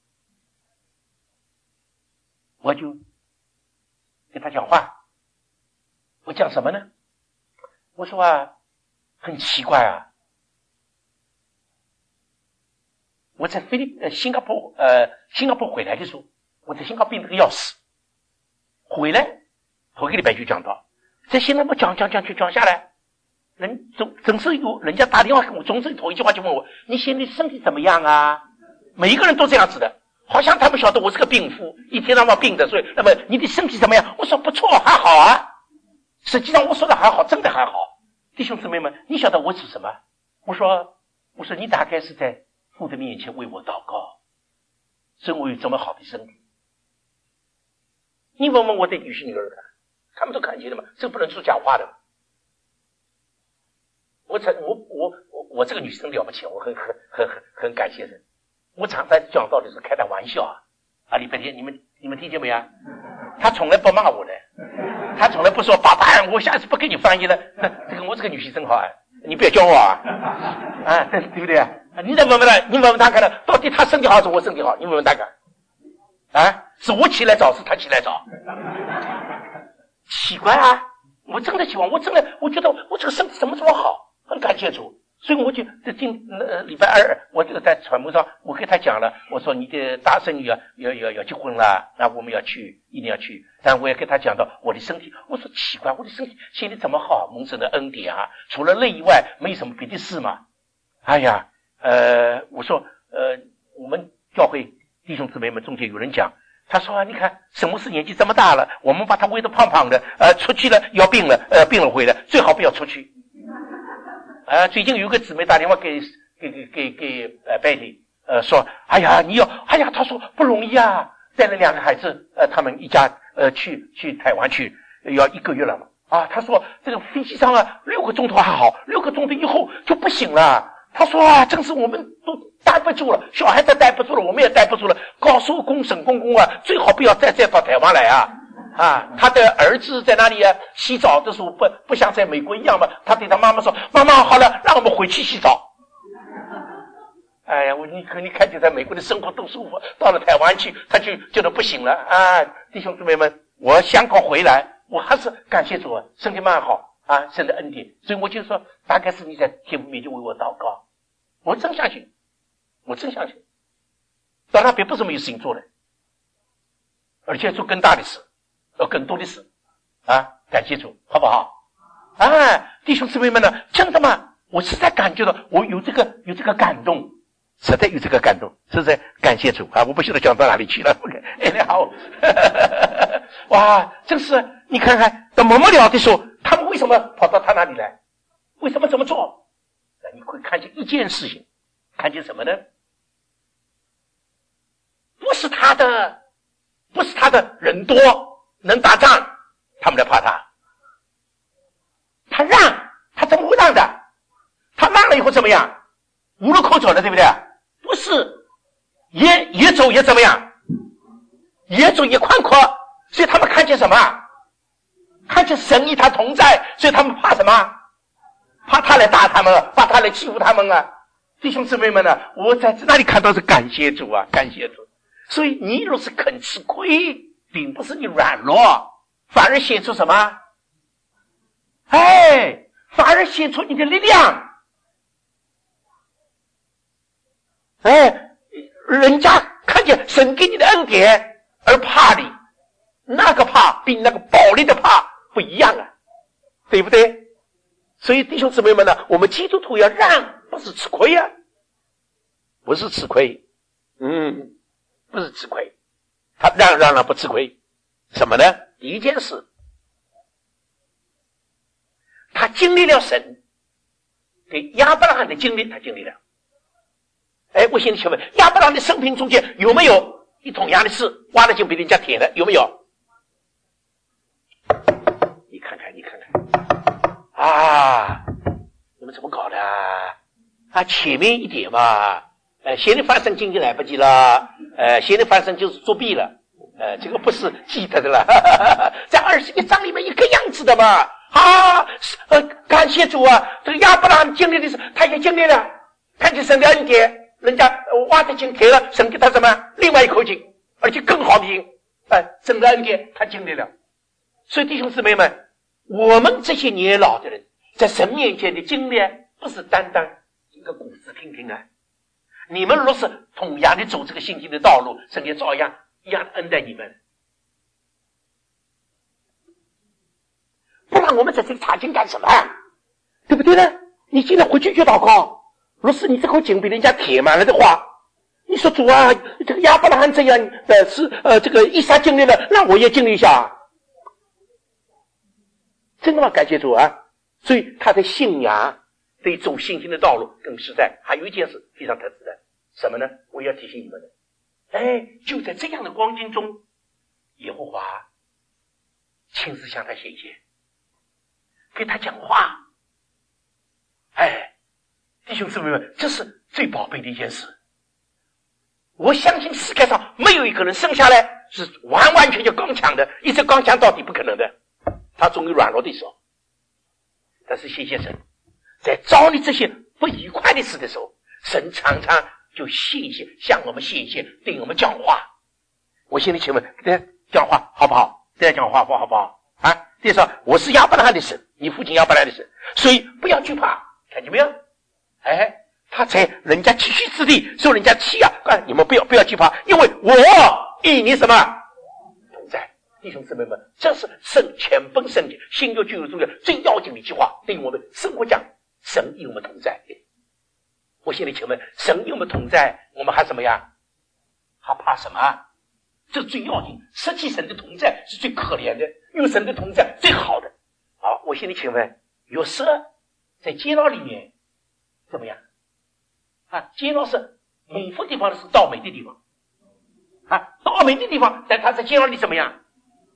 我就跟他讲话。我讲什么呢？我说啊，很奇怪啊，我在菲律呃新加坡呃新加坡回来的时候，我在新加坡病得个要死，回来头一个礼拜就讲到。在新加坡讲讲讲就讲下来，人总总是有人家打电话给我，总是头一句话就问我：“你现在身体怎么样啊？”每一个人都这样子的，好像他们晓得我是个病夫，一天到晚病的，所以那么你的身体怎么样？我说不错，还好啊。实际上我说的还好，真的还好。弟兄姊妹们，你晓得我是什么？我说我说你大概是在父的面前为我祷告，所以我有这么好的身体。你问问我的女婿女儿看。他们都看见了嘛，这不能说假话的。我才我我我我这个女生了不起，我很很很很很感谢人。我常在讲道理是开他玩笑啊，啊，礼拜天你们你们听见没有？他从来不骂我的，他从来不说爸爸，我下次不给你翻译了。这个我这个女婿真好啊，你不要教我啊，啊，对对不对啊？你再问问他，你问问他看了，到底他身体好还是我身体好？你问问他看，啊，是我起来早，是他起来早。奇怪啊，我真的喜欢，我真的我觉得我这个身体怎么这么好，很感谢主。所以我就这今呃礼拜二，我就在传播上，我跟他讲了，我说你的大孙女要要要要结婚了，那我们要去，一定要去。但我也跟他讲到我的身体，我说奇怪，我的身体现在怎么好？蒙神的恩典啊，除了累以外，没什么别的事嘛。哎呀，呃，我说呃，我们教会弟兄姊妹们中间有人讲。他说啊，你看沈牧师年纪这么大了，我们把他喂得胖胖的，呃，出去了要病了，呃，病了回来，最好不要出去。呃，最近有个姊妹打电话给给给给给呃贝蒂，呃，说，哎呀，你要，哎呀，他说不容易啊，带了两个孩子，呃，他们一家呃去去台湾去，要一个月了嘛，啊，他说这个飞机上啊六个钟头还好，六个钟头以后就不行了。他说啊，真是我们都待不住了，小孩子待不住了，我们也待不住了。告诉公沈公公啊，最好不要再再到台湾来啊！啊，他的儿子在那里啊？洗澡的时候不不像在美国一样嘛？他对他妈妈说：“妈妈，好了，让我们回去洗澡。”哎呀，我你可你看见在美国的生活都舒服，到了台湾去，他就觉得不行了啊！弟兄姊妹们，我香港回来，我还是感谢主啊，身体蛮好啊，神的恩典。所以我就说，大概是你在天父面前为我祷告。我真相信，我真相信，到那边不是没有事情做的，而且做更大的事，有更多的事，啊，感谢主，好不好？啊，弟兄姊妹们呢，真的吗？我实在感觉到我有这个有这个感动，实在有这个感动，实在感谢主啊！我不晓得讲到哪里去了。哎，你好，哇，真是你看看，到末末了的时候， 他们为什么跑到他那里来？为什么这么做？那你会看见一件事情，看见什么呢？不是他的，不是他的人多能打仗，他们来怕他。他让，他怎么会让的？他让了以后怎么样？无路可走了，对不对？不是，也也走也怎么样？也走也宽阔，所以他们看见什么？看见神与他同在，所以他们怕什么？怕他来打他们，怕他来欺负他们啊！弟兄姊妹们呢，我在那里看到是感谢主啊，感谢主。所以你若是肯吃亏，并不是你软弱，反而显出什么？哎，反而显出你的力量。哎，人家看见神给你的恩典而怕你，那个怕比那个暴力的怕不一样啊，对不对？所以弟兄姊妹们呢，我们基督徒要让，不是吃亏啊，不是吃亏，嗯，不是吃亏，他让让让不吃亏，什么呢？第一件事，他经历了神，对亚伯拉罕的经历，他经历了。哎，我现在请问，亚伯拉罕的生平中间有没有一同样的事挖了进别人家铁的？有没有？你看看，你看看，啊，你们怎么搞的啊？啊，前面一点嘛，呃，现在发生经济来不及了，呃，现在发生就是作弊了，呃，这个不是记得的了，哈哈哈哈，在二十一章里面一个样子的嘛，啊，呃，感谢主啊，这个亚伯拉罕经历的是，他也经历了，看见神的恩典。人家挖的井铁了，神给他什么？另外一口井，而且更好的井，哎，神的恩典他经历了。所以弟兄姊妹们，我们这些年老的人，在神面前的经历，不是单单一个故事听听啊。你们若是同样的走这个信心的道路，神也照样一样恩待你们。不然我们在这里查经干什么？对不对呢？你今天回去就祷告。若是你这口井被人家填满了的话，你说主啊，这个亚伯拉罕这样呃是呃这个以撒经历了，那我也经历一下，真的吗？感谢主啊！所以他的信仰对走信心的道路更实在。还有一件事非常特别的，什么呢？我要提醒你们的，哎，就在这样的光景中，耶和华亲自向他显现，给他讲话，哎。弟兄姊妹们，这是最宝贝的一件事。我相信世界上没有一个人生下来是完完全全刚强的，一直刚强到底，不可能的。他总有软弱的时候。但是谢谢神，在遭遇这些不愉快的事的时候，神常常就谢谢向我们谢谢，对我们讲话。我心里请问，大家讲话好不好？大家讲话好不好？啊，第说我是亚伯拉罕的神，你父亲亚伯拉罕的神，所以不要惧怕，看见没有？哎，他在人家崎岖之地受人家欺压，啊，你们不要不要惧怕，因为我与你什么同在。弟兄姊妹们，这是圣全本圣经新约旧约中的最要紧的一句话，对我们生活讲，神与我们同在。我现在请问，神与我们同在，我们还什么呀？还怕什么？这最要紧。实际神的同在是最可怜的，有神的同在最好的。好，我现在请问，约瑟在监牢里面怎么样？啊，监牢是蒙福地方，是倒霉的地方啊，倒霉的地方，但他在监牢里怎么样？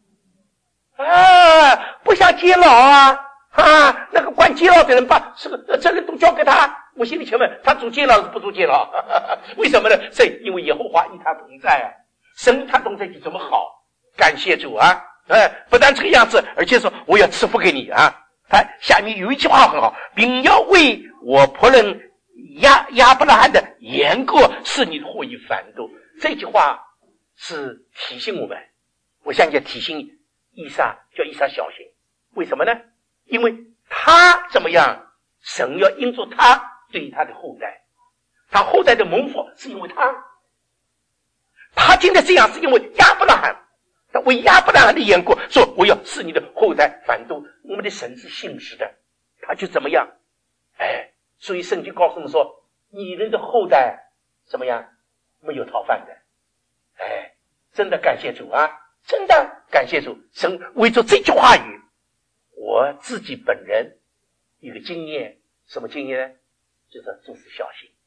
啊，不像监牢啊啊，那个管监牢的人把这个责任都交给他。我心里请问，他住监牢是不住监牢？为什么呢？是因为耶和华与他同在啊，神与他同在就这么好，感谢主啊！哎，不但这个样子，而且说我要赐福给你啊。他下面有一句话很好，并要为我仆人亚亚伯拉罕的言过，使你获益繁多。这句话是提醒我们，我相信提醒以撒，叫以撒小心。为什么呢？因为他怎么样，神要因着他对他的后代，他后代的蒙福是因为他，他今天这样是因为亚伯拉罕，他为亚伯拉罕的缘故说我要使你的后代繁多。我们的神是信实的，他就怎么样？哎，所以圣经告诉我们说，你人的后代怎么样？没有逃犯的。哎，真的感谢主啊！真的感谢主，神为着这句话语， 我自己本人一个经验，什么经验呢？就是做事小心，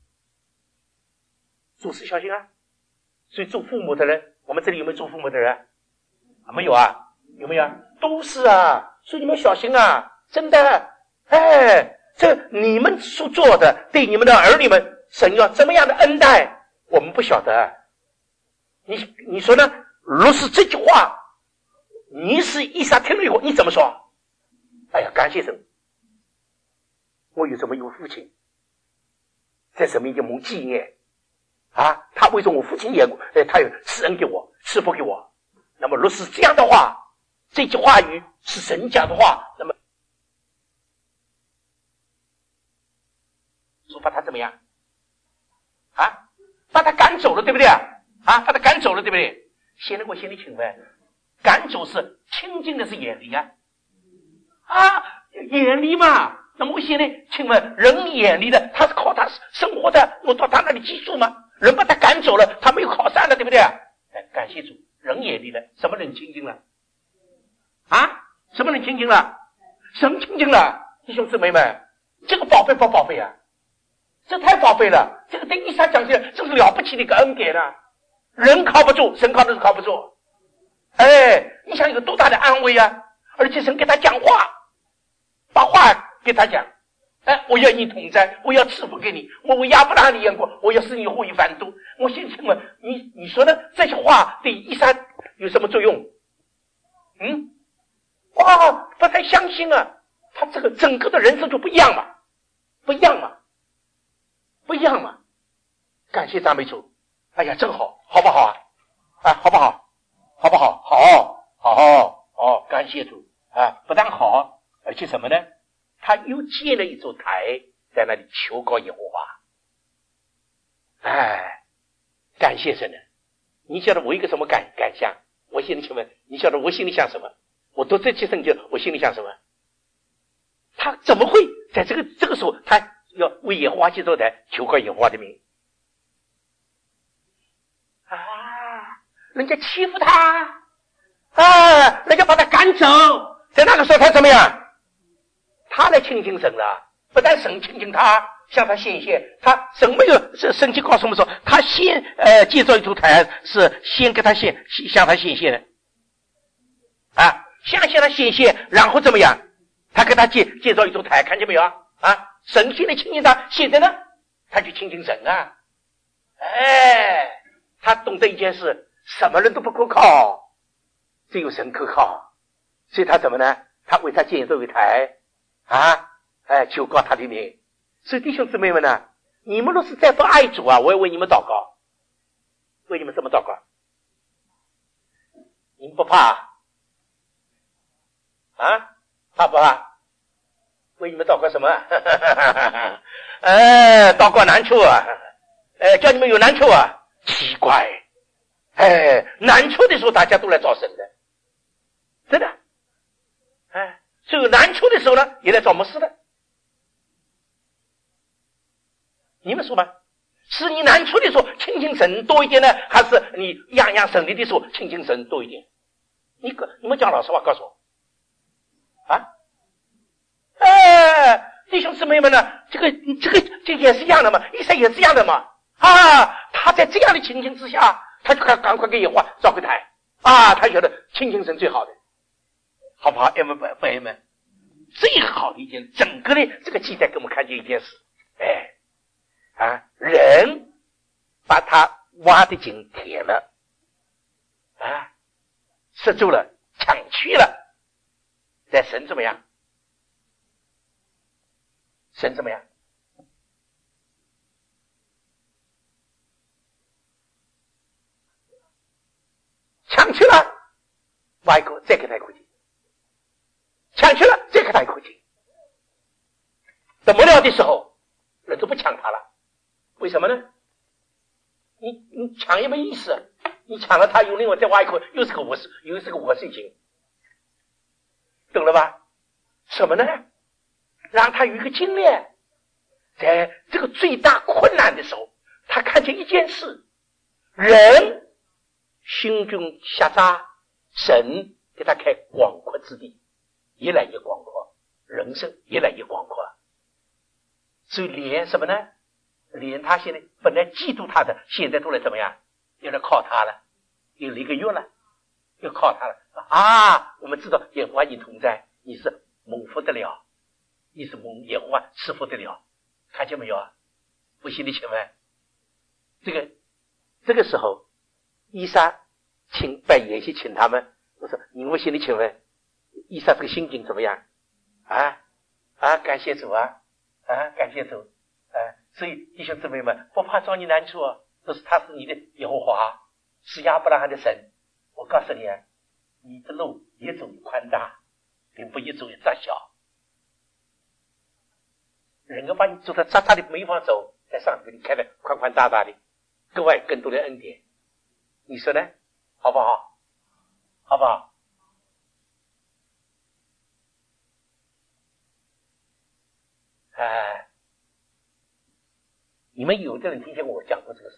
做事小心啊！所以做父母的人，我们这里有没有做父母的人？啊，没有啊？有没有啊？都是啊！所以你们小心啊！真的，哎，这你们所做的，对你们的儿女们，神要怎么样的恩待，我们不晓得。你你说呢？若是这句话，你是伊莎听了以后，你怎么说？哎呀，感谢神，我有这么一位父亲，在神面前蒙纪念啊！他为着我父亲也，哎，他有施恩给我，赐福给我。那么，若是这样的话，这句话语是神讲的话，那么说把他怎么样啊？把他赶走了，对不对啊？啊，把他赶走了，对不对？现在我心里请问，赶走是亲近的是远离啊？啊，远离嘛。那么我现在请问，人远离的，他是靠他生活的，我到他那里寄宿吗？人把他赶走了，他没有靠山了，对不对？哎，感谢主，人远离了，什么人亲近了？啊，什么人亲近了？神亲近了，弟兄姊妹们，这个宝贝不宝贝啊？这太宝贝了，这个对伊莎讲起来，这是了不起的一个恩典了。人靠不住，神靠的是靠不住。哎，你想有多大的安慰啊？而且神给他讲话，把话给他讲。哎，我要与你同在，我要赐福给你，我为亚伯拉罕的缘故，我要使你后裔繁多。我先请问你，你说呢？这些话对伊莎有什么作用？嗯，哇，不太相信啊！他这个整个的人生就不一样嘛，不一样嘛，不一样嘛。感谢赞美主。哎呀，真好，好不好啊？啊，好不好？好不好？好，好，好，感谢主啊！不但好，而且什么呢？他又建了一座台，在那里求告耶和华。哎，感谢神呢！你晓得我一个什么感感想？我心里请问，你晓得我心里想什么？我读这些圣经，我心里想什么？他怎么会在这个这个时候，他要为耶和华建座台，求告耶和华的名？啊，人家欺负他，啊，人家把他赶走，在那个时候他怎么样？他来亲近神了，不但神亲近他，向他显现，他神没有是圣经告诉我们说，他先呃建造一座台，是先给他显向他显现的，啊，先向他显现，然后怎么样？他给他建建造一座台，看见没有啊？啊，神现在亲近他，现在呢，他去亲近神啊，哎。他懂得一件事，什么人都不可靠，只有神可靠。所以他怎么呢？他为他建这一台啊，哎，求告他的名。所以弟兄姊妹们呢，你们若是再不爱主啊，我要为你们祷告。为你们怎么祷告？你们不怕啊？怕不怕？为你们祷告什么？哎，祷告难处啊，哎，叫你们有难处啊。奇怪，哎，难处的时候大家都来找神的，真的，哎，只有难处的时候呢，也来找牧师的。你们说吧，是你难处的时候亲近神多一点呢，还是你样样顺利的时候亲近神多一点？你你们讲老实话，告诉我，啊，哎，弟兄姊妹们呢，这个这个这也是一样的嘛，伊莎也是一样的嘛。啊，他在这样的情形之下，他就赶赶快给耶和华造个台啊！他觉得亲近神最好的，好不好？朋友们，朋友们，最好的一件，整个的这个记载给我们看见一件事，哎，啊，人把他挖的井填了，啊，塞住了，抢去了，但神怎么样？神怎么样？抢去了，挖一个再给他一口井，抢去了再给他一口井。等不了的时候，人都不抢他了，为什么呢？你你抢也没意思，你抢了他，又另外再挖一口，又是个活水，又是个活水井，懂了吧？什么呢？让他有一个经验，在这个最大困难的时候，他看见一件事，人心中狭窄，神给他开广阔之地， 越来越广阔，人生越来越广阔。所以连什么呢？连他现在本来嫉妒他的，现在都来怎么样？要来靠他了，有一个月了，要靠他了啊！我们知道耶和华你同在，你是蒙福的了，你是蒙耶和华赐福的了，看见没有啊？不信的请问，这个这个时候，以撒请拜筵席请他们，我说你们心里请问，以撒这个心境怎么样？啊啊，感谢主啊啊，感谢主啊！所以弟兄姊妹们，不怕遭你难处啊，这是他是你的耶和华，是亚伯拉罕的神。我告诉你啊，你的路越走越宽大，并不越走越窄小。人家把你走到窄窄的没法走，在上头给你开的宽宽大大的，格外更多的恩典。你说呢？好不好？好不好？哎，你们有的人听见我讲过这个事。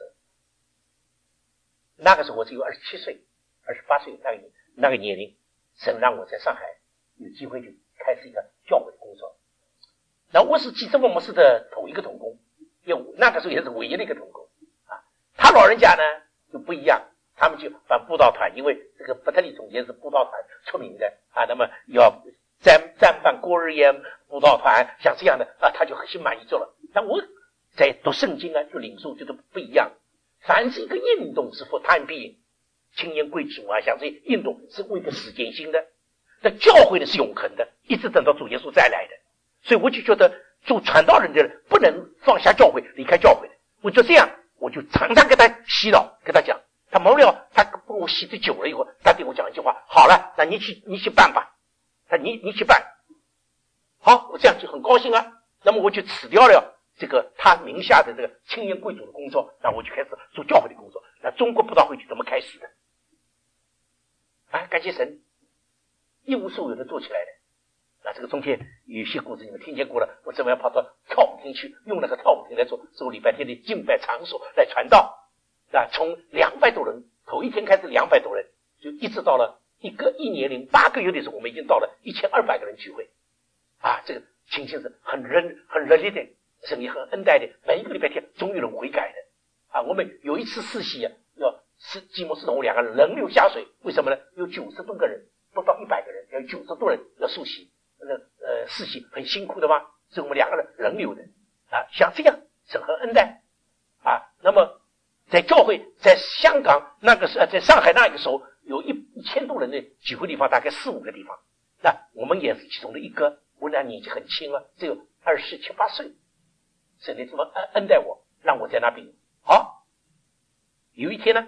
那个时候我只有二十七岁、二十八岁那个那个年龄，神让我在上海有机会就开始一个教会的工作。那我是基督牧师的头一个同工，因为那个时候也是唯一的一个同工啊。他老人家呢就不一样，他们就办布道团，因为这个伯特利总监是布道团出名的啊，那么要暂暂办孤儿院布道团，像这样的啊，他就很心满意足了。但我在读圣经啊，就领受觉得不一样。凡是一个运动是for time being，青年贵族啊，像这些运动是为个时间性的，但教会的是永恒的，一直等到主耶稣再来的。所以我就觉得做传道人的人不能放下教会，离开教会的。我就这样，我就常常跟他洗脑，跟他讲。他没了，他跟我洗的久了以后，他对我讲一句话：好了，那你去你去办吧。他你你去办。好，我这样就很高兴啊。那么我就辞掉了这个他名下的这个青年贵族的工作，那我就开始做教会的工作。那中国布道会就这么开始的。啊，感谢神，一无所有的做起来的。那这个中间有些故事你们听见过了，我怎么样跑到跳舞厅去，用那个跳舞厅来做做礼拜天的敬拜场所来传道。啊，从两百多人，头一天开始两百多人，就一直到了一个一年零八个月的时候，我们已经到了一千二百个人聚会。啊，这个情形是很热很热烈的，神也很恩待的，每一个礼拜天总有人悔改的。啊，我们有一次世袭啊，要是季牧师同我两个人轮流下水，为什么呢？有九十多个人，不到一百个人，要有九十多人要受洗，那呃世袭很辛苦的嘛，是我们两个人轮流的。啊，像这样神很恩待。啊，那么在教会，在香港那个时候，在上海那个时候，有一一千多人的聚会地方，大概四五个地方。那我们也是其中的一个。我那年纪很轻啊，只有二十七八岁，神的这么恩恩待我，让我在那边。好，有一天呢，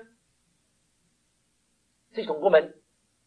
这种我们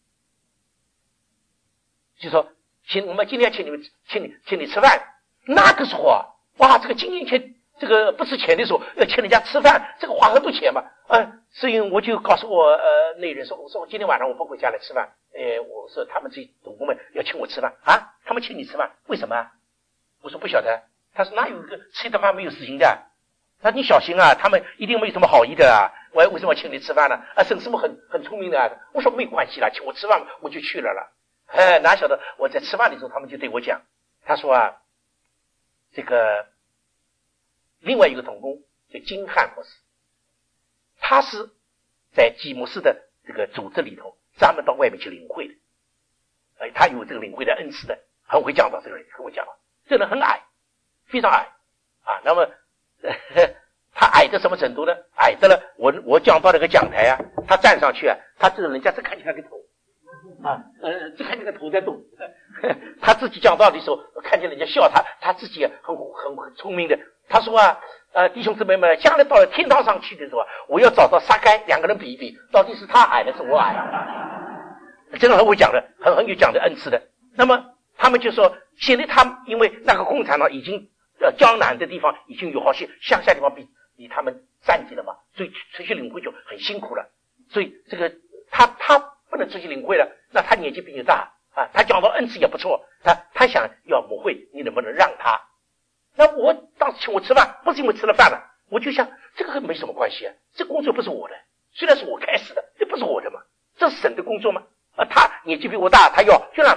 就说，请我们今天请你们，请你请你吃饭。那个时候啊，哇，这个金银钱。这个不是钱的时候要请人家吃饭，这个花很多钱嘛，嗯，所以我就告诉我呃那人说，我说我今天晚上我不回家来吃饭，呃，我说他们这些同工们要请我吃饭啊，他们请你吃饭，为什么？我说不晓得，他说哪有一个吃的饭没有死刑的？他说你小心啊，他们一定没有什么好意的啊，我为什么请你吃饭呢？啊，沈师傅很很聪明的啊，我说没关系啦，请我吃饭我就去了了，哎，哪晓得我在吃饭的时候他们就对我讲，他说啊，这个。另外一个同工叫金汉博士，他是在吉姆斯的这个组织里头专门到外面去领会的，哎，他有这个领会的恩赐的，很会讲到这个人跟我讲了，这个人很矮，非常矮啊。那么呵呵他矮到什么程度呢？矮的了，我我讲到那个讲台啊，他站上去啊，他这个人家只看见他个头啊，呃，只看见个头在动。他自己讲道的时候，看见人家笑他，他自己很很很聪明的。他说啊，呃，弟兄姊妹们，将来到了天堂上去的时候，我要找到撒该，两个人比一比，到底是他矮还是我矮？这个很会讲的，很很有讲的恩赐的。那么他们就说，现在他们因为那个共产党已经呃江南的地方已经有好些乡下地方比比他们占据了嘛，所以出去领会就很辛苦了。所以这个他他不能出去领会了，那他年纪比你大啊，他讲到恩赐也不错，他他想要母会，你能不能让他？那我当时请我吃饭，不是因为吃了饭了，我就想这个没什么关系啊，这工作不是我的，虽然是我开始的，这不是我的嘛，这是神的工作吗？啊，他年纪比我大，他要就让他，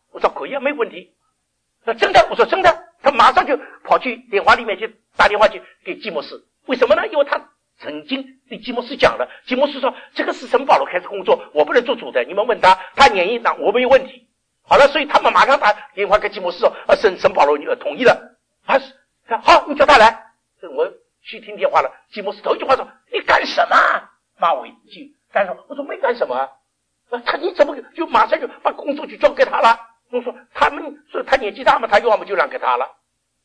我说可以啊，没问题。那真的，我说真的，他马上就跑去电话里面去打电话去给基摩斯。为什么呢？因为他曾经对基摩斯讲了，基摩斯说这个是圣保罗开始工作，我不能做主的，你们问他，他年一党我没有问题。好了，所以他们马上打电话给基摩斯说，呃，圣圣保罗呃同意了，啊，好，你叫他来。我去听电话了，基摩斯头一句话说，你干什么？骂我一句，干什么？我说没干什么啊，他你怎么就马上就把工作就交给他了？我说他们说他年纪大嘛，他要么就让给他了。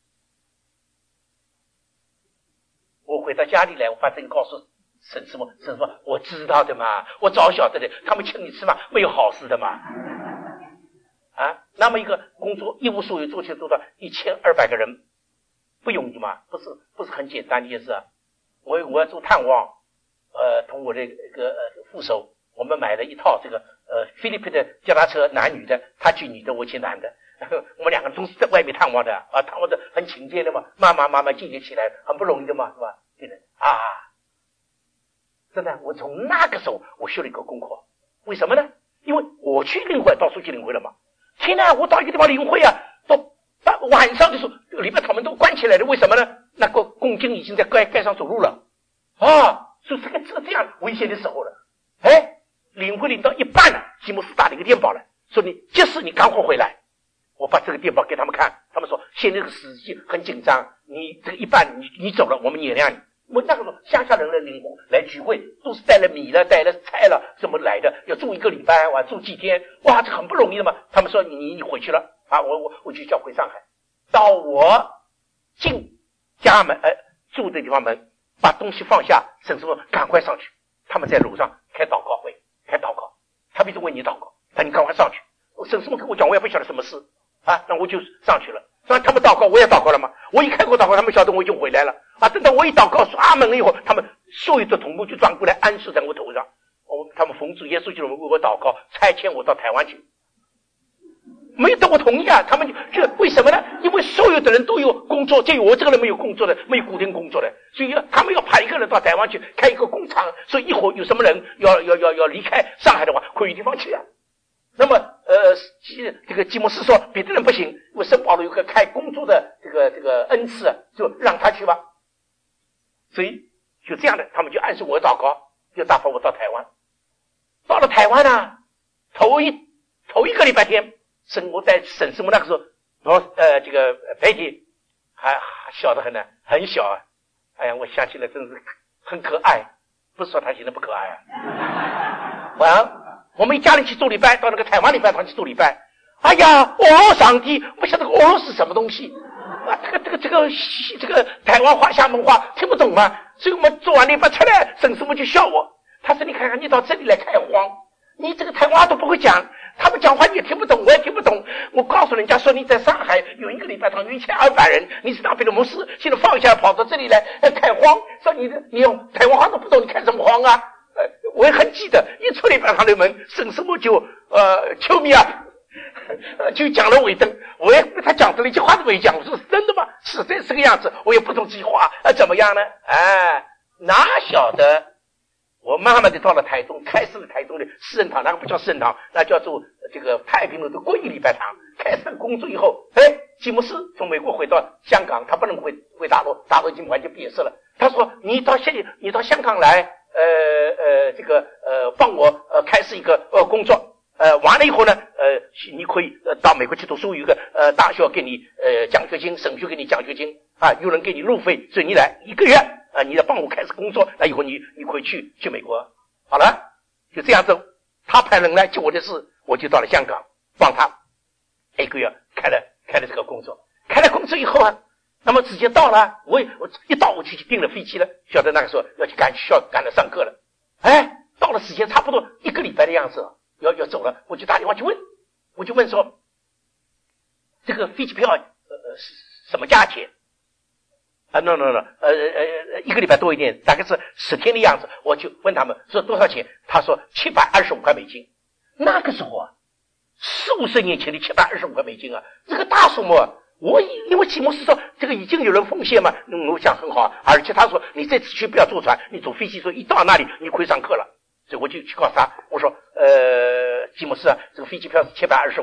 我回到家里来，我把这个告诉沈师傅，沈师傅，我知道的嘛，我早晓得的，他们请你吃饭没有好事的嘛。啊，那么一个工作一无所有做起做到一千二百个人，不容易嘛？不是不是很简单的一件事啊。我我要做探望，呃，同我的一个呃副手，我们买了一套这个呃菲律宾的脚踏车，男女的，他骑女的，我骑男的，我们两个都是在外面探望的啊，探望的很勤俭的嘛，慢慢慢慢建立起来，很不容易的嘛，是吧？对的啊，真的，我从那个时候我修了一个功课，为什么呢？因为我去领会，到处去领会了嘛。天哪，我到一个地方领会啊，到晚上的时候，礼拜堂门都关起来了，为什么呢？那个共军已经在街街上走路了啊，所以这个这这样危险的时候了。哎，领会领到一半了，吉姆斯打了一个电报来，说你即使你赶快回来。我把这个电报给他们看，他们说现在这个时机很紧张，你这个一半你你走了，我们原谅你。我那个时候乡下人来领来聚会，都是带了米了，带了菜了，怎么来的？要住一个礼拜，哇，住几天，哇，这很不容易的嘛。他们说你你你回去了啊，我我我就叫回上海，到我进家门，呃，住的地方门，把东西放下，沈师傅赶快上去。他们在楼上开祷告会，开祷告，他必须为你祷告，那你赶快上去。沈师傅跟我讲，我也不晓得什么事啊，那我就上去了。所以他们祷告，我也祷告了嘛。我一开口祷告，他们晓得我已经回来了啊。等到我一祷告说阿门了以后，他们所有的同步就转过来安息在我头上。我他们奉主耶稣基督为我祷告，差遣我到台湾去。没有得我同意啊，他们就就为什么呢？因为所有的人都有工作，只有我这个人没有工作的，没有固定工作的，所以他们要派一个人到台湾去开一个工厂。所以一会儿有什么人要要要要离开上海的话，可以有地方去啊。那么呃，这个基摩斯说别的人不行，因为圣保罗有个开工作的这个这个恩赐，就让他去吧。所以就这样的，他们就按照我祷告，就打发我到台湾。到了台湾呢，头一头一个礼拜天，沈我在沈师母那个时候，然后呃这个培体还还小得很呢，很小啊。哎呀，我想起来真是很可爱，不是说他现在不可爱啊。完。我们一家人去做礼拜，到那个台湾礼拜堂去做礼拜。哎呀，哦，上帝，不晓得哦是什么东西啊？这个这个这个这个台湾话、厦门话听不懂嘛？所以我们做完礼拜出来，沈师傅就笑我，他说：“你看看，你到这里来开荒，你这个台湾话都不会讲，他们讲话你也听不懂，我也听不懂。我告诉人家说你在上海有一个礼拜堂有一千二百人，你是当兵的牧师，现在放下跑到这里来开荒，说你的你用台湾话都不懂，你开什么荒啊？”呃，我也很记得，一出礼拜堂的门，沈师傅就呃求米啊，就讲了尾灯。我也他讲的了一句话都没讲，我说是真的吗？实在是个样子，我也不懂这句话，呃，怎么样呢？哎，哪晓得？我慢慢的到了台中，开始了台中的诗人堂，那个不叫诗人堂，那叫做这个太平路的国语礼拜堂。开始工作以后，哎，吉姆斯从美国回到香港，他不能回回大陆，大陆已经完全闭塞了。他说：“你到现在，你到香港来。”呃呃，这个呃，帮我呃开始一个呃工作，呃，完了以后呢，呃，你可以呃到美国去读书，有一个呃大学给你呃奖学金，省学给你奖学金啊，有人给你路费，所以你来一个月啊，你要帮我开始工作，那以后你你可以去去美国，好了，就这样子，他派人来救我的事，我就到了香港帮他，一个月开了开了这个工作，开了工作以后啊。那么时间到了，我也我一到我就去订了飞机了，晓得那个时候要去赶需要赶着上课了。哎，到了时间差不多一个礼拜的样子，要要走了，我就打电话去问，我就问说，这个飞机票呃是什么价钱？啊 ，no no no， 呃呃一个礼拜多一点，大概是十天的样子，我就问他们说多少钱？他说七百二十五块美金。那个时候啊，四五十年前的七百二十五块美金啊，这个大数目啊。我因为吉姆斯说这个已经有人奉献嘛，嗯，我想很好，而且他说你这次去不要坐船，你坐飞机，说一到那里你可以上课了，所以我就去告诉他，我说呃吉姆斯啊，这个飞机票是七百二十五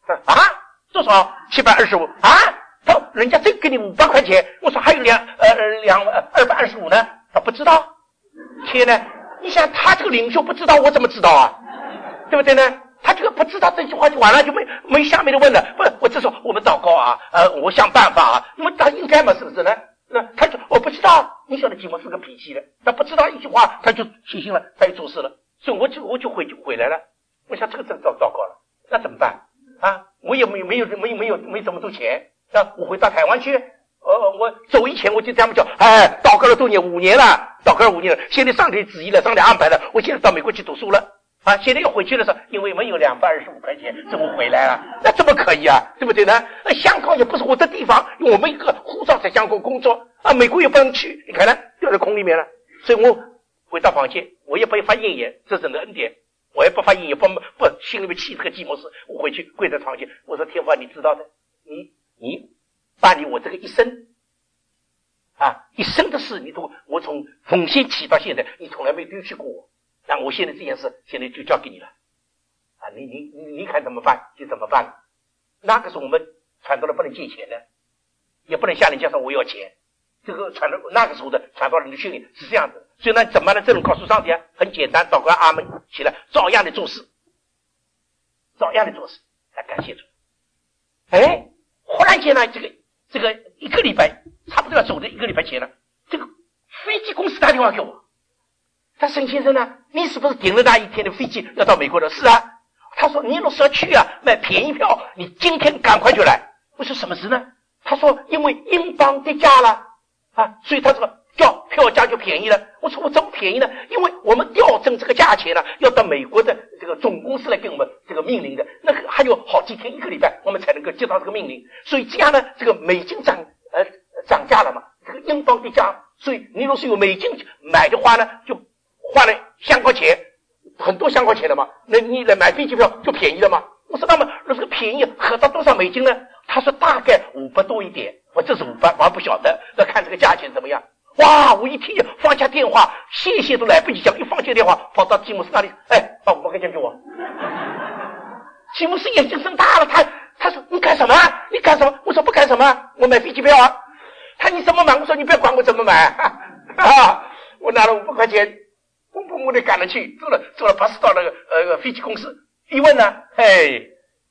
啊，多少？七百二十五啊？他说人家真给你五百块钱，我说还有两呃两二百二十五呢，他不知道。天哪！你想他这个领袖不知道，我怎么知道啊？对不对呢？他这个不知道这句话就完了，就没没下面的问了。不，我这时候我们祷告啊，呃，我想办法啊，那么他应该嘛，是不是呢？那他说我不知道，你晓得吉姆是个脾气的，他不知道一句话他就信心了，他就做事了，所以我就我就回就回来了。我想这个真糟糟糕了，那怎么办啊？我也没没有没有没有没这么多钱，那我回到台湾去。呃，我走以前我就这样讲，哎，祷告了多年，五年了，祷告了五年了，现在上帝旨意了，上帝安排了，我现在到美国去读书了，啊，现在要回去的时候，因为没有两百二十五块钱，怎么回来了？那怎么可以啊？对不对呢？那香港也不是我的地方，我们一个护照在香港工作啊，美国也不能去，你看呢，掉在空里面了。所以我回到房间，我也不发怨言，这是神的恩典，我也不发怨言，不不心里面气这个寂寞事，我回去跪在床前，我说天父，你知道的，你你。把你我这个一生啊，一生的事，你都我从奉献起到现在，你从来没丢弃过我。那我现在这件事，现在就交给你了啊！你你你你看怎么办就怎么办。那个时候我们传道人不能借钱的，也不能向人家说我要钱。这个传道那个时候的传道人的训练是这样子。所以呢，怎么呢？这种告诉上帝啊，很简单，祷告阿门起来，照样的做事，照样的做事，来感谢主。哎，忽然间呢，这个。这个一个礼拜差不多要走的一个礼拜前了，这个飞机公司打电话给我，他沈先生呢，你是不是订了那一天的飞机要到美国的？是啊。他说你若是要去啊，买便宜票，你今天赶快就来。我说什么事呢？他说因为英镑跌价了啊，所以他说叫票价就便宜了。我说我怎么便宜呢？因为我们调整这个价钱呢，要到美国的这个总公司来给我们这个命令的，那个还有好几天一个礼拜我们才能够接到这个命令，所以这样呢，这个美金涨呃涨价了嘛，这个英镑跌价，所以你若是有美金买的话呢，就花了香港钱，很多香港钱了嘛，那你来买飞机票就便宜了嘛。我说那么这个便宜合到多少美金呢？他说大概五百多一点，我这是五百，我还不晓得，要看这个价钱怎么样。哇！我一听放下电话，谢谢都来不及讲，一放下电话，跑到吉姆斯那里，哎，把五百块钱给我。吉姆斯眼睛睁大了，他他说你干什么？你干什么？我说不干什么，我买飞机票啊。他你怎么买？我说你不要管我怎么买啊！我拿了五百块钱，砰砰砰的赶了去，坐了坐了巴士到那个呃飞机公司，一问呢，嘿，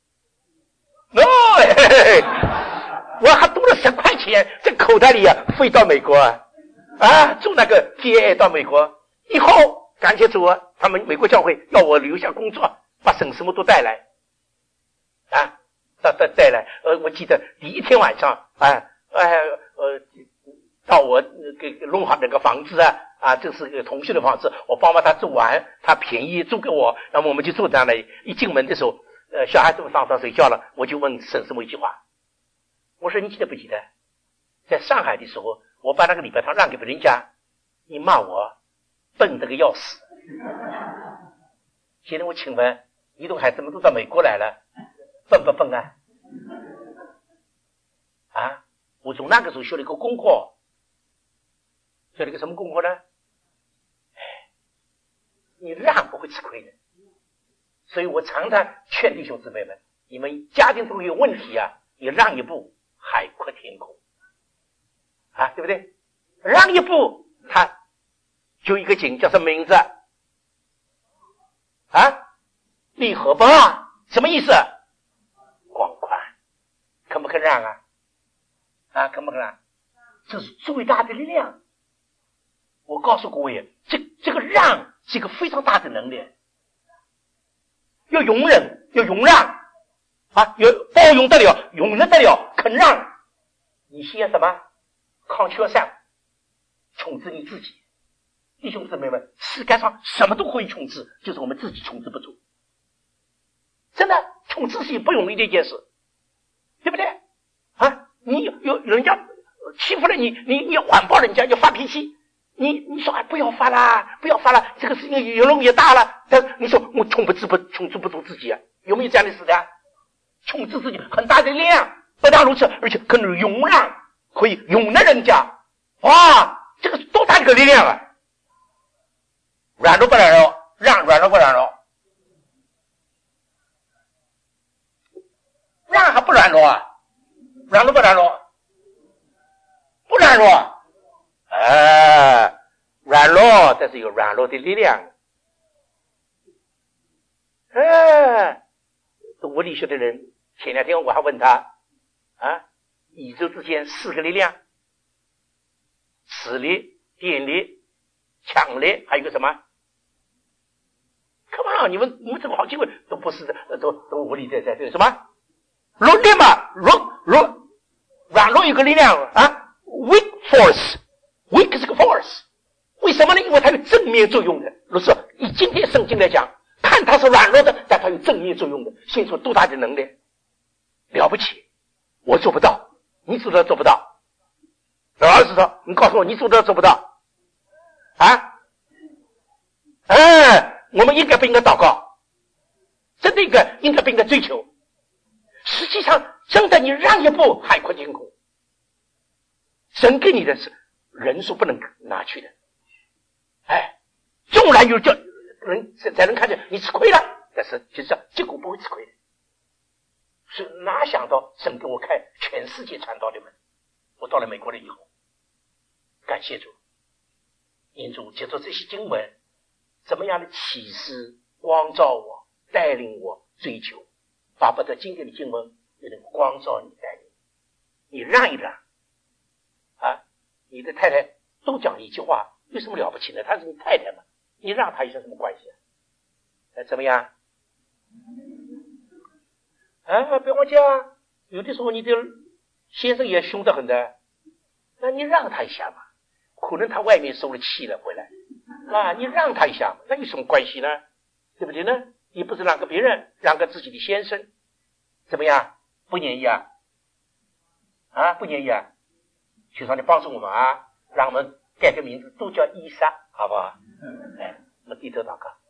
no， 嘿嘿嘿，我还多了十块钱，这口袋里啊，飞到美国啊。啊，坐那个 P A 到美国以后，感谢主啊，他们美国教会要我留下工作，把省什么都带来啊，带带带来。呃，我记得第一天晚上，啊，哎呃，到我给弄好那个房子啊，啊，这是个同学的房子，我帮帮他住完，他便宜租给我，那么我们就住在那里。一进门的时候，呃，小孩子们上床睡觉了，我就问沈师母一句话，我说你记得不记得，在上海的时候？我把那个礼拜堂让给别人家，你骂我笨得个要死。现在我请问，你都孩子们都到美国来了，笨不笨啊？啊！我从那个时候学了一个功课，学了一个什么功课呢？哎，你让不会吃亏的。所以我常常劝弟兄姊妹们，你们家庭中有问题啊，你让一步，海阔天空。啊，对不对？让一步，他就一个景叫什么名字？啊，利河坝，什么意思？广宽，肯不肯让啊？啊，肯不肯让？这是最大的力量。我告诉各位，这这个让是一个非常大的能力，要容忍，要容让啊，有包容得了，容忍得了，肯让。你先什么？康缺善，控制你自己。弟兄姊妹们，世界上什么都可以控制，就是我们自己控制不住。真的，控制是不容易的一件事，对不对？啊，你有有人家欺负了你，你你要环抱人家，要发脾气，你你说哎不要发啦，不要发啦，这个事情越弄越大了。但你说我控制不控制不住自己啊？有没有这样的事的？控制自己很大的力量，不但如此，而且可能容让。可以容忍人家，哇，这个多大的一个力量啊！软弱不软弱，让软弱不软弱。 他不软弱啊？软弱不软弱？不软弱。啊，软弱，但是有软弱的力量。啊，物理学的人，前两天我还问他啊，宇宙之间四个力量，磁力、电力、强力，还有个什么 ？Come on， 你们你们这个好机会都不是都都物理在在这个什么弱力嘛，弱弱软弱有个力量啊 ，weak force，weak 是个 force， 为什么呢？因为它有正面作用的。如是以今天圣经来讲，看它是软弱的，但它有正面作用的，显出多大的能力，了不起！我做不到，你做得做不到？老实说，你告诉我，你做得做不到？啊？哎，我们应该不应该祷告？真的应该应该不应该追求？实际上，真的你让一步，海阔天空。神给你的是人数不能拿去的，哎，纵然有叫人才能看见你吃亏了，但是其实结果不会吃亏的。是哪想到神给我开全世界传道的门？我到了美国了以后，感谢主，因主借助这些经文，怎么样的启示光照我，带领我追求，巴不得今天的经文也能光照你，带领你让一让啊！你的太太都讲一句话，有什么了不起呢？她是你太太嘛，你让她有什么关系啊？哎，怎么样？啊，不要忘记啊！有的时候你的先生也凶得很的，那你让他一下嘛。可能他外面受了气了回来，啊，你让他一下，那有什么关系呢？对不对呢？你不是让个别人，让个自己的先生，怎么样？不愿意啊？啊，不愿意啊？求上帝帮助我们啊，让我们改个名字，都叫伊莎，好不好？哎，我们低头祷告。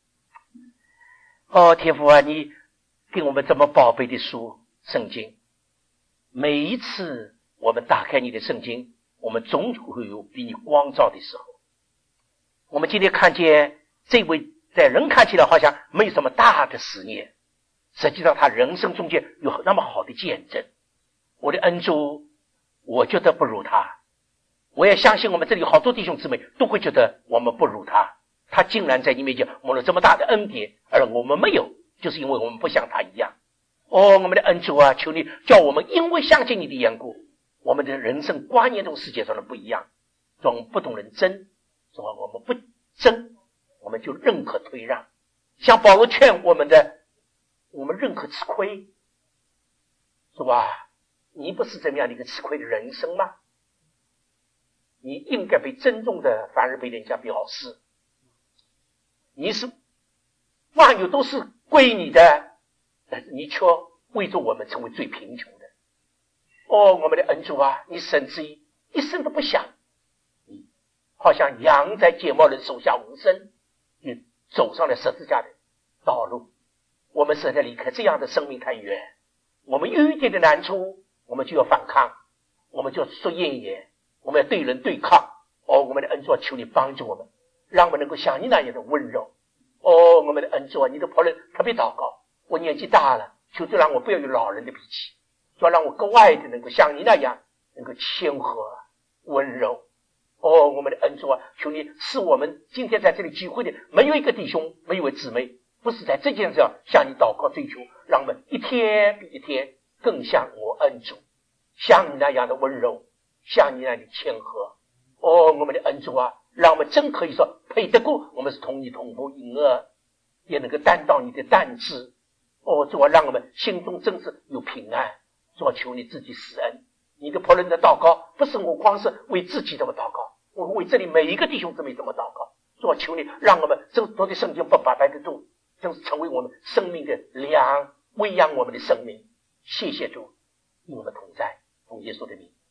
哦，天父啊，你给我们这么宝贝的书圣经，每一次我们打开你的圣经，我们总会有比你光照的时候。我们今天看见这位在人看起来好像没有什么大的事业，实际上他人生中间有那么好的见证。我的恩主，我觉得不如他，我也相信我们这里好多弟兄姊妹都会觉得我们不如他。他竟然在你面前蒙了这么大的恩典，而我们没有，就是因为我们不像他一样。哦，我们的恩主啊，求你叫我们因为相信你的缘故，我们的人生观念同世界上的不一样，总不懂人争，说我们不争，我们就认可退让。像保罗劝我们的，我们认可吃亏，是吧？你不是这么样的一个吃亏的人生吗？你应该被尊重的，反而被人家藐视。你是万有都是归你的，但是你却为着我们成为最贫穷的。哦，我们的恩主啊，你甚至于一生都不想，你好像羊在剪毛人手下无声，你走上了十字架的道路。我们实在离开这样的生命太远，我们有一点的难处，我们就要反抗，我们就要说怨言，我们要对人对抗。哦，我们的恩主啊，求你帮助我们，让我们能够像你那样的温柔。哦，我们的恩主啊，你的仆人特别祷告，我年纪大了，求就让我不要有老人的脾气，就让我格外的能够像你那样能够谦和温柔。哦，我们的恩主啊，求你使我们今天在这里聚会的没有一个弟兄，没有一位姊妹不是在这件事上向你祷告追求，让我们一天比一天更像我恩主，像你那样的温柔，像你那样的谦和。哦，我们的恩主啊，让我们真可以说配得过我们是同你同父婴儿，也能够担当你的担子。哦，主啊，让我们心中真是有平安。主啊，求你自己施恩。你的仆人的祷告不是我光是为自己这么祷告，我为这里每一个弟兄姊妹这么祷告。主啊，求你让我们真读的圣经不白白的读，真是成为我们生命的粮，喂养我们的生命。谢谢主，与我们同在，奉耶稣的名。